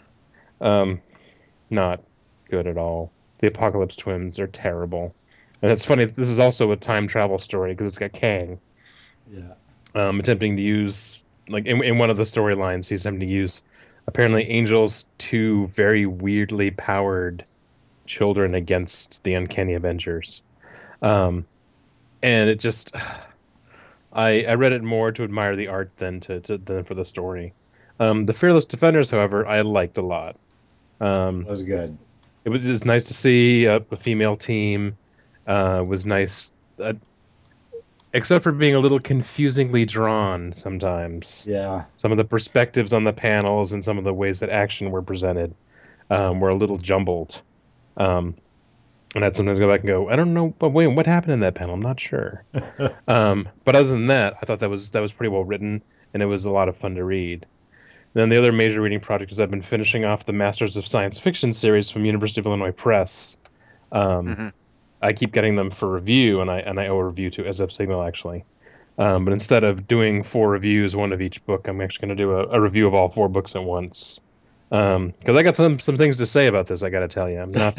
not good at all. The Apocalypse Twins are terrible. And it's funny, this is also a time travel story because it's got Kang. Yeah. Attempting to use, like, in one of the storylines, he's attempting to use, apparently, Angel's two very weirdly powered children against the Uncanny Avengers. And it just... I read it more to admire the art than than for the story. The Fearless Defenders, however, I liked a lot. That was good. It's nice to see a female team. It was nice, except for being a little confusingly drawn sometimes. Yeah. Some of the perspectives on the panels and some of the ways that action were presented were a little jumbled. And I'd sometimes go back and go, I don't know, but wait, what happened in that panel? I'm not sure. But other than that, I thought that was pretty well written, and it was a lot of fun to read. Then the other major reading project is I've been finishing off the Masters of Science Fiction series from University of Illinois Press. Hmm. I keep getting them for review, and I owe a review to SF Signal actually. But instead of doing 4 reviews, one of each book, I'm actually going to do a review of all 4 books at once. Because I got some things to say about this. I got to tell you,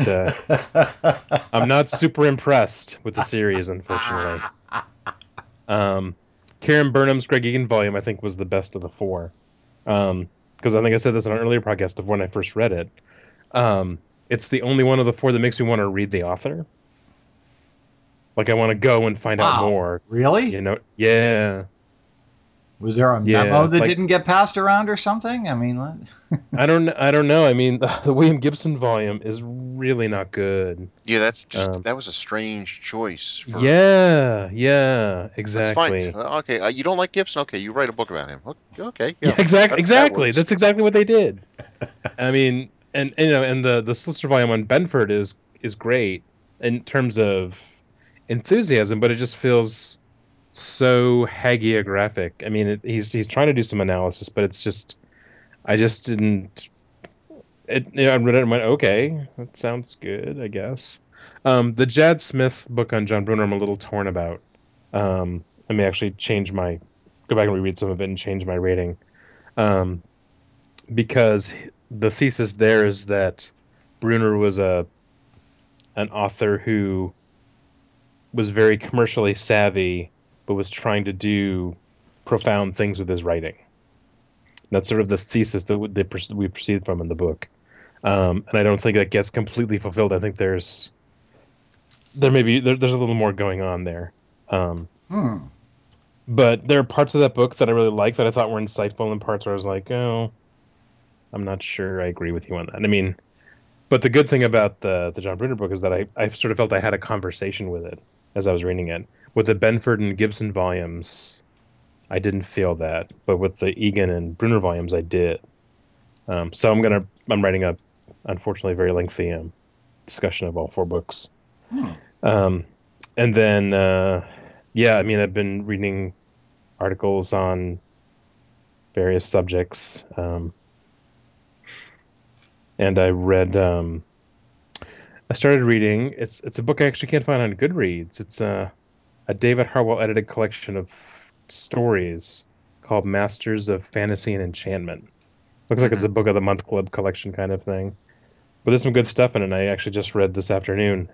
I'm not super impressed with the series, unfortunately. Karen Burnham's Greg Egan volume, I think, was the best of the 4. Because I think I said this on an earlier podcast of when I first read it. It's the only one of the 4 that makes me want to read the author. Like I want to go and find out Wow. more. Really? You know? Yeah. Was there a Yeah, memo that like- didn't get passed around or something? I mean, what? I don't know. I mean, the William Gibson volume is really not good. Yeah, that's just that was a strange choice. Yeah, That's fine. exactly. Okay, you don't like Gibson? Okay, you write a book about him. Okay, Yeah, yeah, exactly. works. That's exactly what they did. I mean, and and the Solicitor volume on Benford is great in terms of enthusiasm, but it just feels so hagiographic. I mean, he's trying to do some analysis, but it's just I just didn't. I read it and went, okay, that sounds good, I guess. The Jad Smith book on John Brunner, I'm a little torn about. I may actually go back and reread some of it and change my rating. Because the thesis there is that Brunner was an author who was very commercially savvy, but was trying to do profound things with his writing. That's sort of the thesis that we proceed from in the book. And I don't think that gets completely fulfilled. I think there's a little more going on there. But there are parts of that book that I really like that I thought were insightful, and parts where I was like, oh, I'm not sure I agree with you on that. I mean, but the good thing about the John Brunner book is that I sort of felt I had a conversation with it as I was reading it. With the Benford and Gibson volumes, I didn't feel that, but with the Egan and Brunner volumes, I did. So I'm writing a, unfortunately, very lengthy discussion of all 4 books. And then, I mean, I've been reading articles on various subjects, and I read. I started reading. It's a book I actually can't find on Goodreads. It's a David Harwell edited collection of stories called Masters of Fantasy and Enchantment. Looks like it's a Book of the Month Club collection kind of thing. But there's some good stuff in it. And I actually just read this afternoon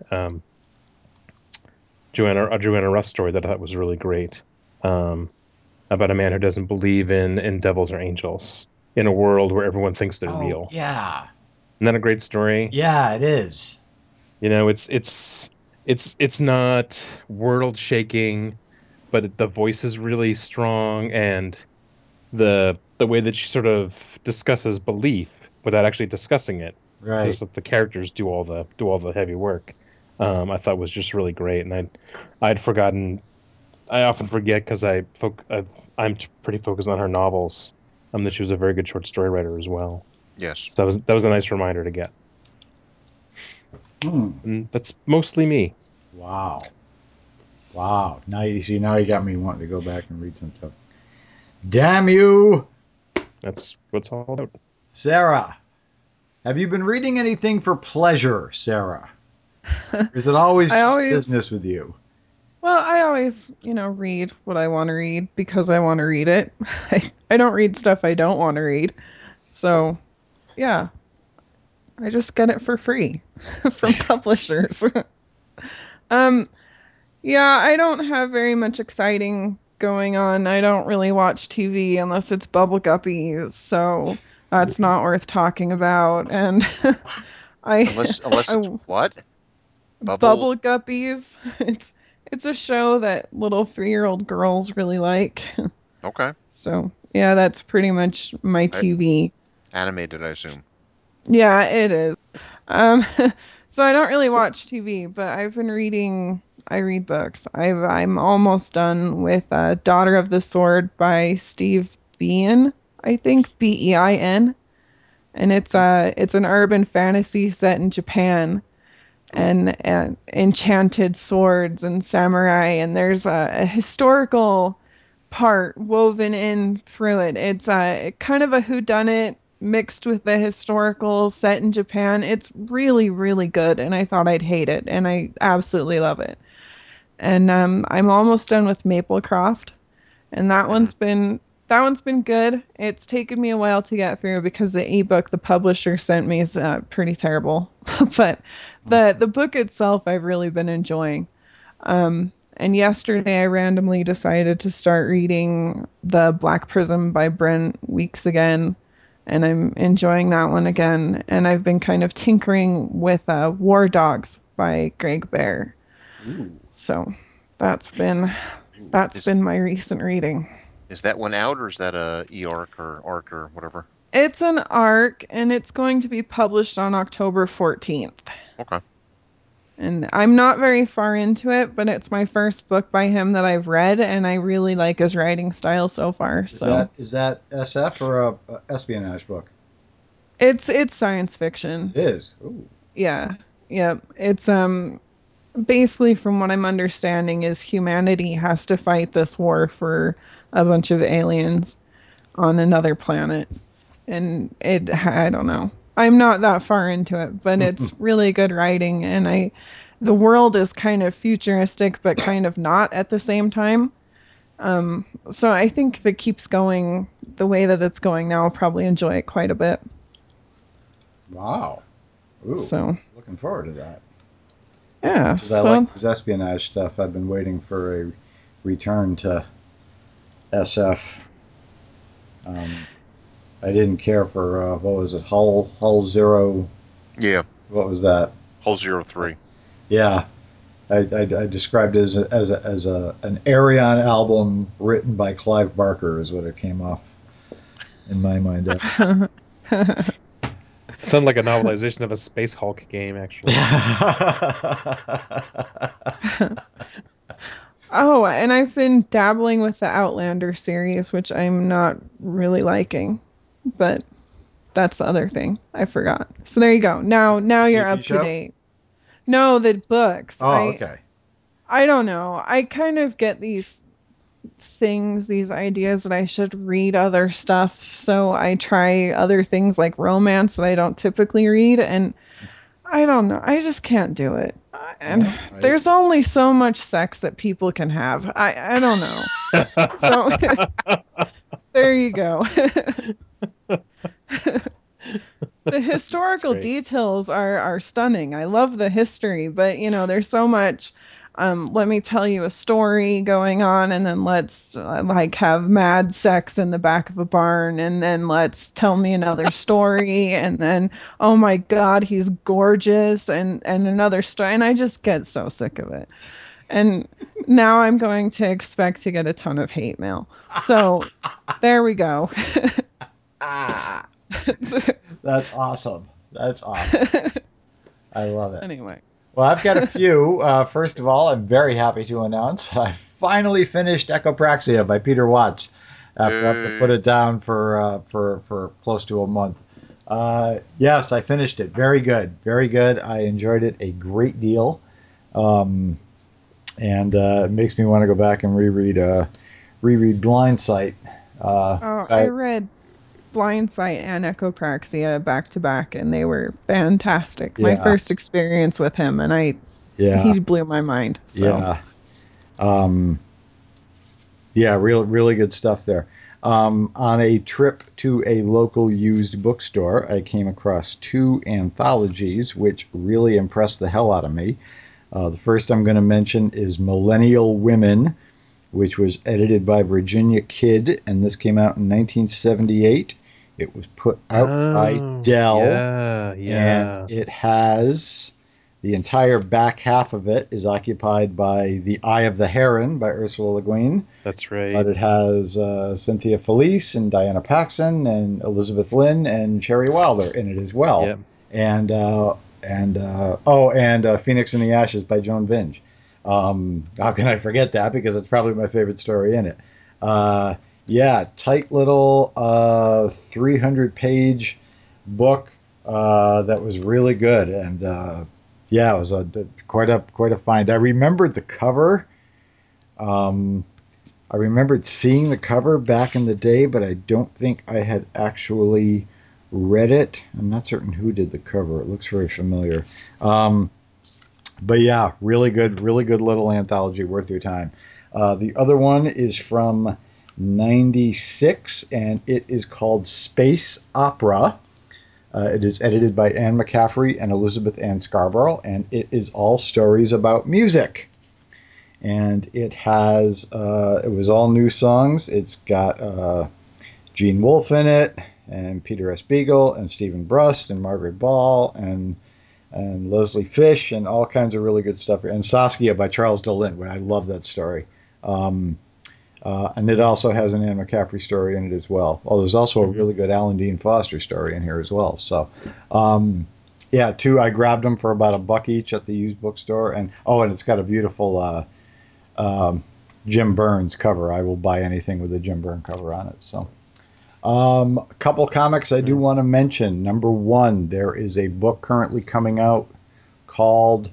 Joanna Russ story that I thought was really great, about a man who doesn't believe in devils or angels in a world where everyone thinks they're real. Yeah. Isn't that a great story? Yeah, it is. You know, it's not world shaking, but the voice is really strong, and the way that she sort of discusses belief without actually discussing it, Right. just that the characters do all the heavy work. I thought was just really great, and I'd forgotten. I often forget because I'm pretty focused on her novels. That she was a very good short story writer as well. Yes. So that was a nice reminder to get. And that's mostly me. Wow. Now you got me wanting to go back and read some stuff. Damn you, That's what's all about. Sarah. Have you been reading anything for pleasure, Sarah? Or is it always just business with you? Well, I always, read what I want to read because I want to read it. I don't read stuff I don't want to read. So, yeah. I just get it for free from publishers. Yeah, I don't have very much exciting going on. I don't really watch TV unless it's Bubble Guppies, so that's not worth talking about. And Unless it's what? Bubble Guppies. It's a show that little 3-year-old girls really like. Okay. So, yeah, that's pretty much my TV. Animated, I assume. Yeah, it is. Um, so I don't really watch TV, but I've been reading. I read books. I'm almost done with Daughter of the Sword by Steve Bein. I think Bein, and it's an urban fantasy set in Japan, and enchanted swords and samurai, and there's a historical part woven in through it. It's kind of a whodunit mixed with the historical set in Japan. It's really, really good, and I thought I'd hate it, and I absolutely love it. And I'm almost done with Maplecroft, and that one's been good. It's taken me a while to get through because the ebook the publisher sent me is pretty terrible, but the book itself I've really been enjoying. And yesterday I randomly decided to start reading The Black Prism by Brent Weeks again, and I'm enjoying that one again. And I've been kind of tinkering with War Dogs by Greg Bear. Ooh. So that's been my recent reading. Is that one out, or is that a e-arc or arc or whatever? It's an arc, and it's going to be published on October 14th. Okay. And I'm not very far into it, but it's my first book by him that I've read, and I really like his writing style so far. Is that SF or a espionage book? It's science fiction. It is. Ooh. Yeah. Yeah. It's basically, from what I'm understanding, is humanity has to fight this war for a bunch of aliens on another planet. And I don't know. I'm not that far into it, but it's really good writing, and the world is kind of futuristic but kind of not at the same time. So I think if it keeps going the way that it's going now, I'll probably enjoy it quite a bit. Wow. Ooh. So Looking forward to that. yeah, Because I like this espionage stuff. I've been waiting for a return to SF. I didn't care for what was it, Hull Zero? Yeah. What was that? Hull 03. Yeah, I described it as an Arion album written by Clive Barker is what it came off in my mind. It sounded like a novelization of a Space Hulk game, actually. Oh, and I've been dabbling with the Outlander series, which I'm not really liking, but that's the other thing I forgot. So there you go. Now you're TV up show? to date. No, the books. Oh, okay. I don't know. I kind of get these ideas that I should read other stuff. So I try other things like romance that I don't typically read, and I don't know. I just can't do it. And Well, there's only so much sex that people can have. I don't know. So there you go. The historical details are stunning. I love the history, but there's so much. Let me tell you a story going on, and then let's like have mad sex in the back of a barn, and then let's tell me another story, and then oh my God, he's gorgeous, and another story, and I just get so sick of it. And now I'm going to expect to get a ton of hate mail. So there we go. That's awesome. That's awesome. I love it. Anyway. Well, I've got a few. First of all, I'm very happy to announce I finally finished Echopraxia by Peter Watts after having put it down for close to a month. Yes, I finished it. Very good. Very good. I enjoyed it a great deal. And it makes me want to go back and reread Blind Sight. I read Blind Sight and Echopraxia back to back, and they were fantastic. My first experience with him, and he blew my mind. So. Really good stuff there. On a trip to a local used bookstore, I came across two anthologies which really impressed the hell out of me. The first I'm going to mention is Millennial Women, which was edited by Virginia Kidd, and this came out in 1978. It was put out by Dell, and it has the entire back half of it is occupied by The Eye of the Heron by Ursula Le Guin. That's right. But it has Cynthia Felice and Diana Paxson and Elizabeth Lynn and Sherry Wilder in it as well. Yep. And Phoenix in the Ashes by Joan Vinge. How can I forget that? Because it's probably my favorite story in it. Tight little 300-page book that was really good. And Yeah, it was quite a find. I remembered the cover. I remembered seeing the cover back in the day, but I don't think I had actually read it. I'm not certain who did the cover. It looks very familiar. Um, but yeah, really good little anthology, worth your time. The other one is from '96, and it is called Space Opera. It is edited by Anne McCaffrey and Elizabeth Ann Scarborough, and it is all stories about music. And it was all new songs. It's got Gene Wolfe in it, and Peter S. Beagle, and Stephen Brust, and Margaret Ball, and Leslie Fish, and all kinds of really good stuff. And Saskia by Charles DeLint. I love that story. And it also has an Anne McCaffrey story in it as well. Oh, there's also a really good Alan Dean Foster story in here as well. So, yeah, two. I grabbed them for about $1 each at the used bookstore, and it's got a beautiful Jim Burns cover. I will buy anything with a Jim Burns cover on it. So, a couple comics I do want to mention. Number one, there is a book currently coming out called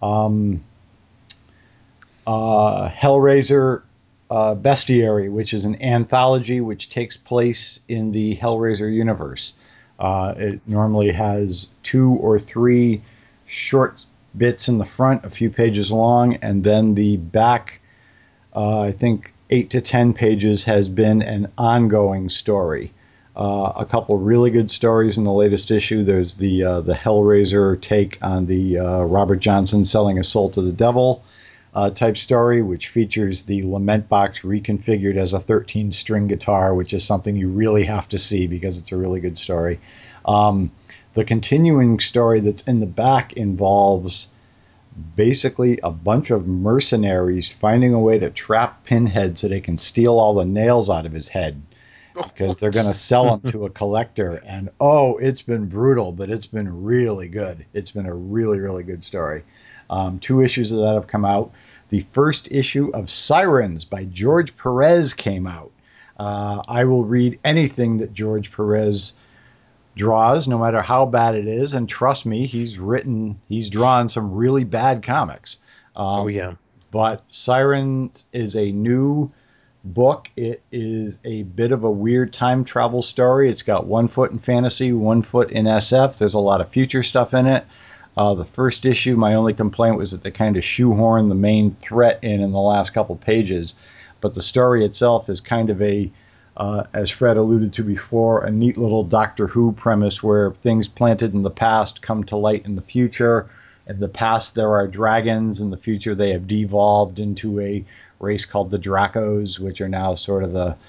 Hellraiser Bestiary, which is an anthology which takes place in the Hellraiser universe. It normally has 2 or 3 short bits in the front, a few pages long, and then the back, I think 8 to 10 pages, has been an ongoing story. A couple really good stories in the latest issue. There's the Hellraiser take on the Robert Johnson selling his soul to the devil type story, which features the Lament Box reconfigured as a 13-string guitar, which is something you really have to see because it's a really good story. The continuing story that's in the back involves basically a bunch of mercenaries finding a way to trap Pinhead so they can steal all the nails out of his head because they're going to sell them to a collector. And it's been brutal, but it's been really good. It's been a really, really good story. 2 issues of that have come out. The first issue of Sirens by George Perez came out. I will read anything that George Perez draws, no matter how bad it is. And trust me, he's drawn some really bad comics. Yeah. But Sirens is a new book. It is a bit of a weird time travel story. It's got 1 foot in fantasy, 1 foot in SF. There's a lot of future stuff in it. The first issue, my only complaint was that they kind of shoehorned the main threat in the last couple pages. But the story itself is kind of as Fred alluded to before, a neat little Doctor Who premise where things planted in the past come to light in the future. In the past, there are dragons. In the future, they have devolved into a race called the Dracos, which are now sort of the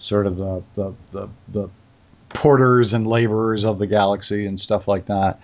porters and laborers of the galaxy and stuff like that.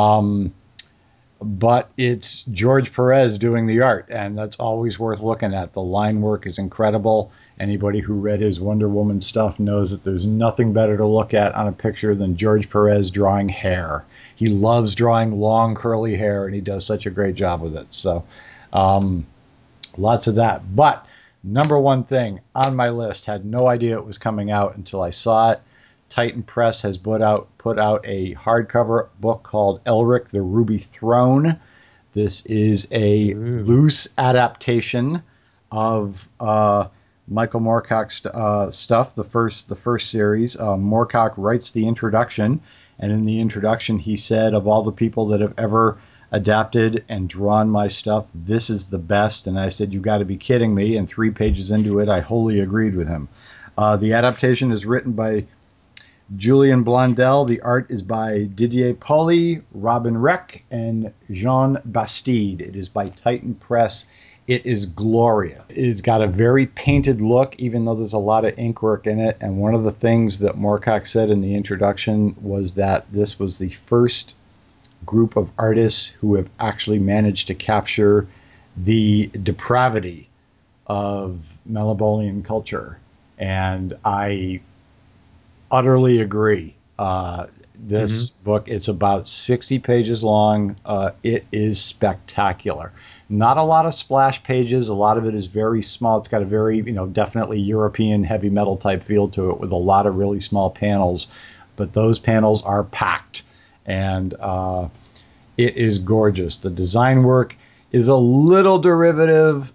But it's George Perez doing the art, and that's always worth looking at. The line work is incredible. Anybody who read his Wonder Woman stuff knows that there's nothing better to look at on a picture than George Perez drawing hair. He loves drawing long, curly hair, and he does such a great job with it. So, lots of that. But number one thing on my list, had no idea it was coming out until I saw it. Titan Press has put out a hardcover book called Elric the Ruby Throne. This is a loose adaptation of Michael Moorcock's stuff, the first series. Moorcock writes the introduction, and in the introduction he said, of all the people that have ever adapted and drawn my stuff, this is the best. And I said, you got to be kidding me. And 3 pages into it, I wholly agreed with him. The adaptation is written by Julian Blondel. The art is by Didier Pauly, Robin Reck, and Jean Bastide. It is by Titan Press. It is glorious. It's got a very painted look, even though there's a lot of ink work in it. And one of the things that Moorcock said in the introduction was that this was the first group of artists who have actually managed to capture the depravity of Melibolian culture. And I utterly agree. This book, it's about 60 pages long. It is spectacular. Not a lot of splash pages. A lot of it is very small. It's got a very, definitely European heavy metal type feel to it with a lot of really small panels. But those panels are packed. And It is gorgeous. The design work is a little derivative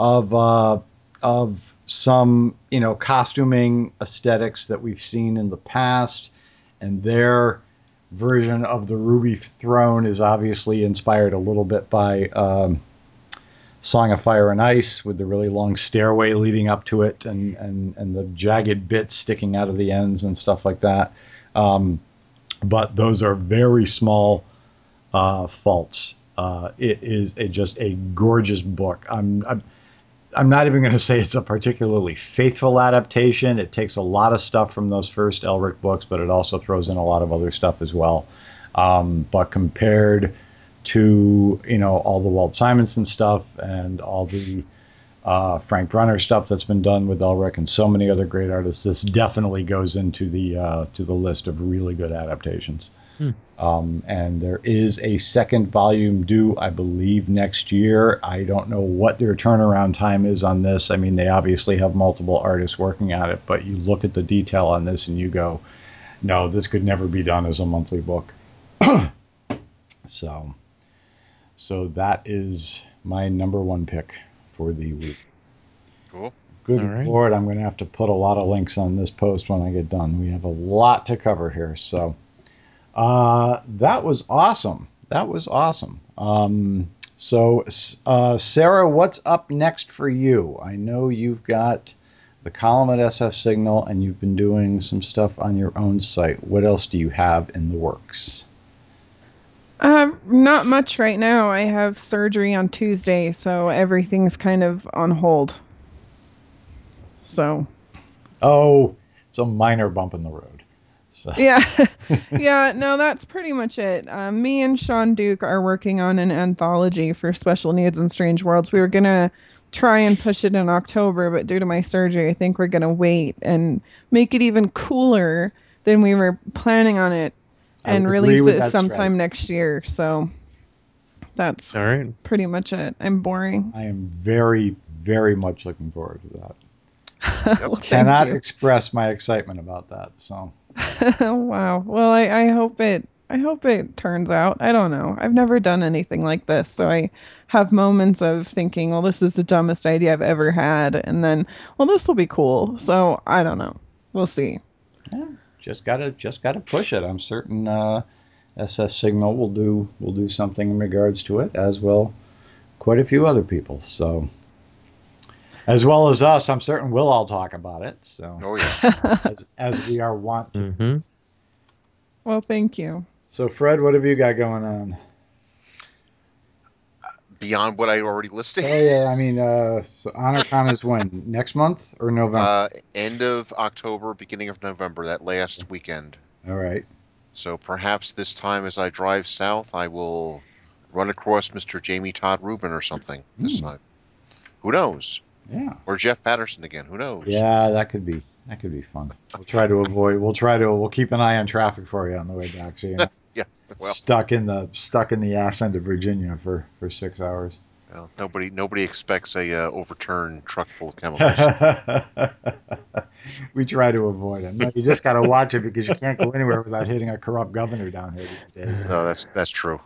of some costuming aesthetics that we've seen in the past, and their version of the Ruby Throne is obviously inspired a little bit by Song of Fire and Ice, with the really long stairway leading up to it, and the jagged bits sticking out of the ends and stuff like that. But those are very small faults. It is just a gorgeous book. I'm not even going to say it's a particularly faithful adaptation. It takes a lot of stuff from those first Elric books, but it also throws in a lot of other stuff as well. But compared to all the Walt Simonson stuff and all the Frank Brunner stuff that's been done with Elric and so many other great artists, this definitely goes into the list of really good adaptations. And there is a second volume due, I believe, next year. I don't know what their turnaround time is on this. I mean, they obviously have multiple artists working at it, but you look at the detail on this and you go, no, this could never be done as a monthly book. So that is my number one pick for the week. Cool. Good All right. Lord, I'm going to have to put a lot of links on this post when I get done. We have a lot to cover here. So that was awesome. Sarah, what's up next for you? I know you've got the column at SF Signal, and you've been doing some stuff on your own site. What else do you have in the works? Not much right now. I have surgery on Tuesday, so everything's kind of on hold. So. Oh, it's a minor bump in the road. So. Yeah. Yeah, no, that's pretty much it. Me and Sean Duke are working on an anthology for Special Needs and Strange Worlds. We were going to try and push it in October, but due to my surgery, I think we're going to wait and make it even cooler than we were planning on it and release it sometime next year. So that's All right. pretty much it. I'm boring. I am very, very much looking forward to that. Well, Cannot express my excitement about that. So. Wow. Well, I hope it turns out. I don't know. I've never done anything like this, so I have moments of thinking, well, this is the dumbest idea I've ever had, and then, well, this will be cool. So I don't know. We'll see. Yeah, just gotta push it. I'm certain SF Signal will do something in regards to it, as will quite a few other people. So, as well as us, I'm certain we'll all talk about it. So, Oh yeah. as we are wont to. Mm-hmm. Well, thank you. So, Fred, what have you got going on? Beyond what I already listed. Oh yeah, I mean, so HonorCon is when? Next month or November? End of October, beginning of November, that last weekend. All right. So perhaps this time as I drive south, I will run across Mr. Jamie Todd Rubin or something this time. Who knows? Yeah. Or Jeff Patterson again. Who knows? Yeah, that could be fun. We'll keep an eye on traffic for you on the way back, so you're not Yeah. Well, stuck in the ass end of Virginia for 6 hours. well, nobody expects a overturned truck full of chemicals. We try to avoid it. No, you just got to watch it because you can't go anywhere without hitting a corrupt governor down here these days. No, that's true.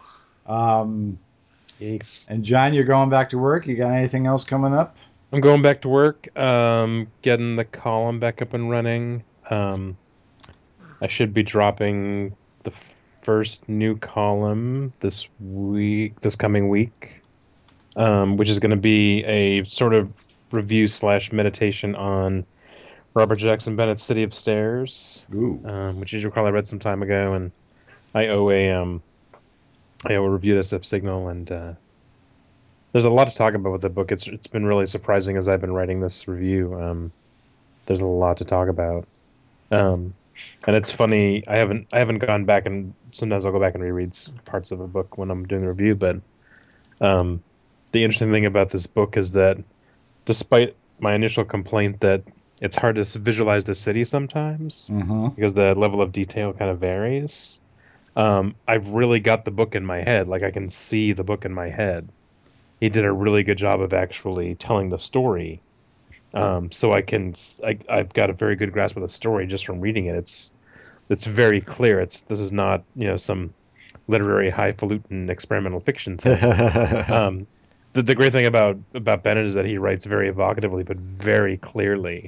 Yikes. And John, you're going back to work. You got anything else coming up? I'm going back to work, getting the column back up and running. I should be dropping the first new column this coming week, which is going to be a sort of review / meditation on Robert Jackson Bennett's City Upstairs, which, as you recall, I read some time ago, and I owe a review to SF Signal, and there's a lot to talk about with the book. It's been really surprising as I've been writing this review. There's a lot to talk about, and it's funny. I haven't gone back, and sometimes I'll go back and reread parts of a book when I'm doing the review. But the interesting thing about this book is that, despite my initial complaint that it's hard to visualize the city sometimes because the level of detail kind of varies, I've really got the book in my head. Like, I can see the book in my head. He did a really good job of actually telling the story. So I've got a very good grasp of the story just from reading it. It's very clear. This is not, some literary highfalutin experimental fiction thing. The great thing about Bennett is that he writes very evocatively but very clearly,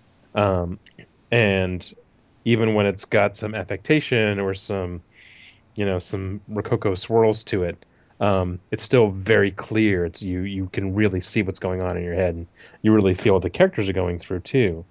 and even when it's got some affectation or some rococo swirls to it, it's still very clear. It's you can really see what's going on in your head, and you really feel what the characters are going through too.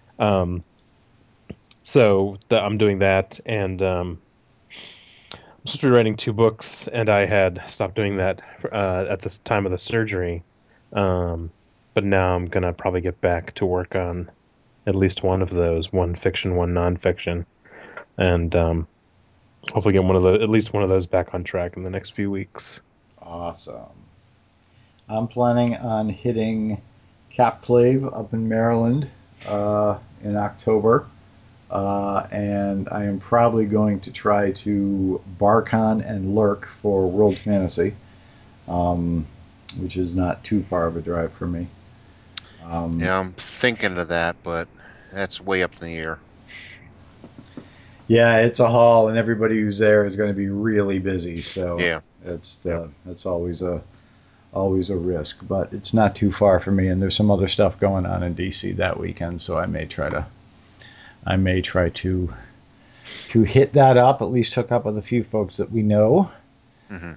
I'm doing that, and I'm supposed to be writing 2 books, and I had stopped doing that at the time of the surgery. But now I'm gonna probably get back to work on at least one of those, one fiction, one nonfiction, and hopefully get at least one of those back on track in the next few weeks. Awesome. I'm planning on hitting Cap Clave up in Maryland in October. And I am probably going to try to Barcon and Lurk for World Fantasy, which is not too far of a drive for me. Yeah, I'm thinking of that, but that's way up in the air. Yeah, it's a haul, and everybody who's there is going to be really busy. So Yeah. that's always a risk, but it's not too far for me. And there's some other stuff going on in DC that weekend, so I may try to hit that up, at least hook up with a few folks that we know. Mm-hmm.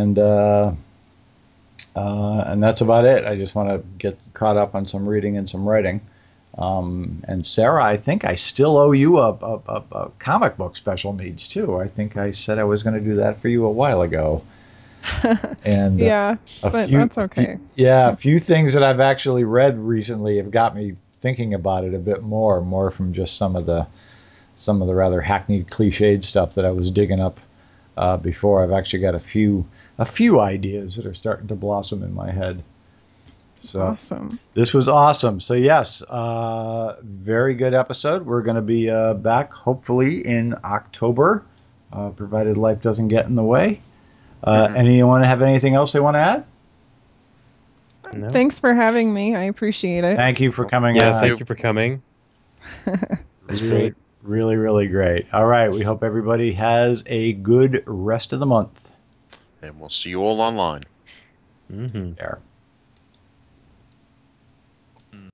And that's about it. I just want to get caught up on some reading and some writing. And Sarah, I think I still owe you a comic book special needs too. I think I said I was going to do that for you a while ago. And yeah, but that's okay. A few things that I've actually read recently have got me thinking about it a bit more from just some of the rather hackneyed, cliched stuff that I was digging up before. I've actually got a few ideas that are starting to blossom in my head. So awesome. This was awesome. So yes, very good episode. We're going to be back hopefully in October, provided life doesn't get in the way. Anyone have anything else they want to add? No. Thanks for having me. I appreciate it. Thank you for coming on. on. Thank you for coming. Really, really, really great. All right. We hope everybody has a good rest of the month. And we'll see you all online. Mm-hmm. There.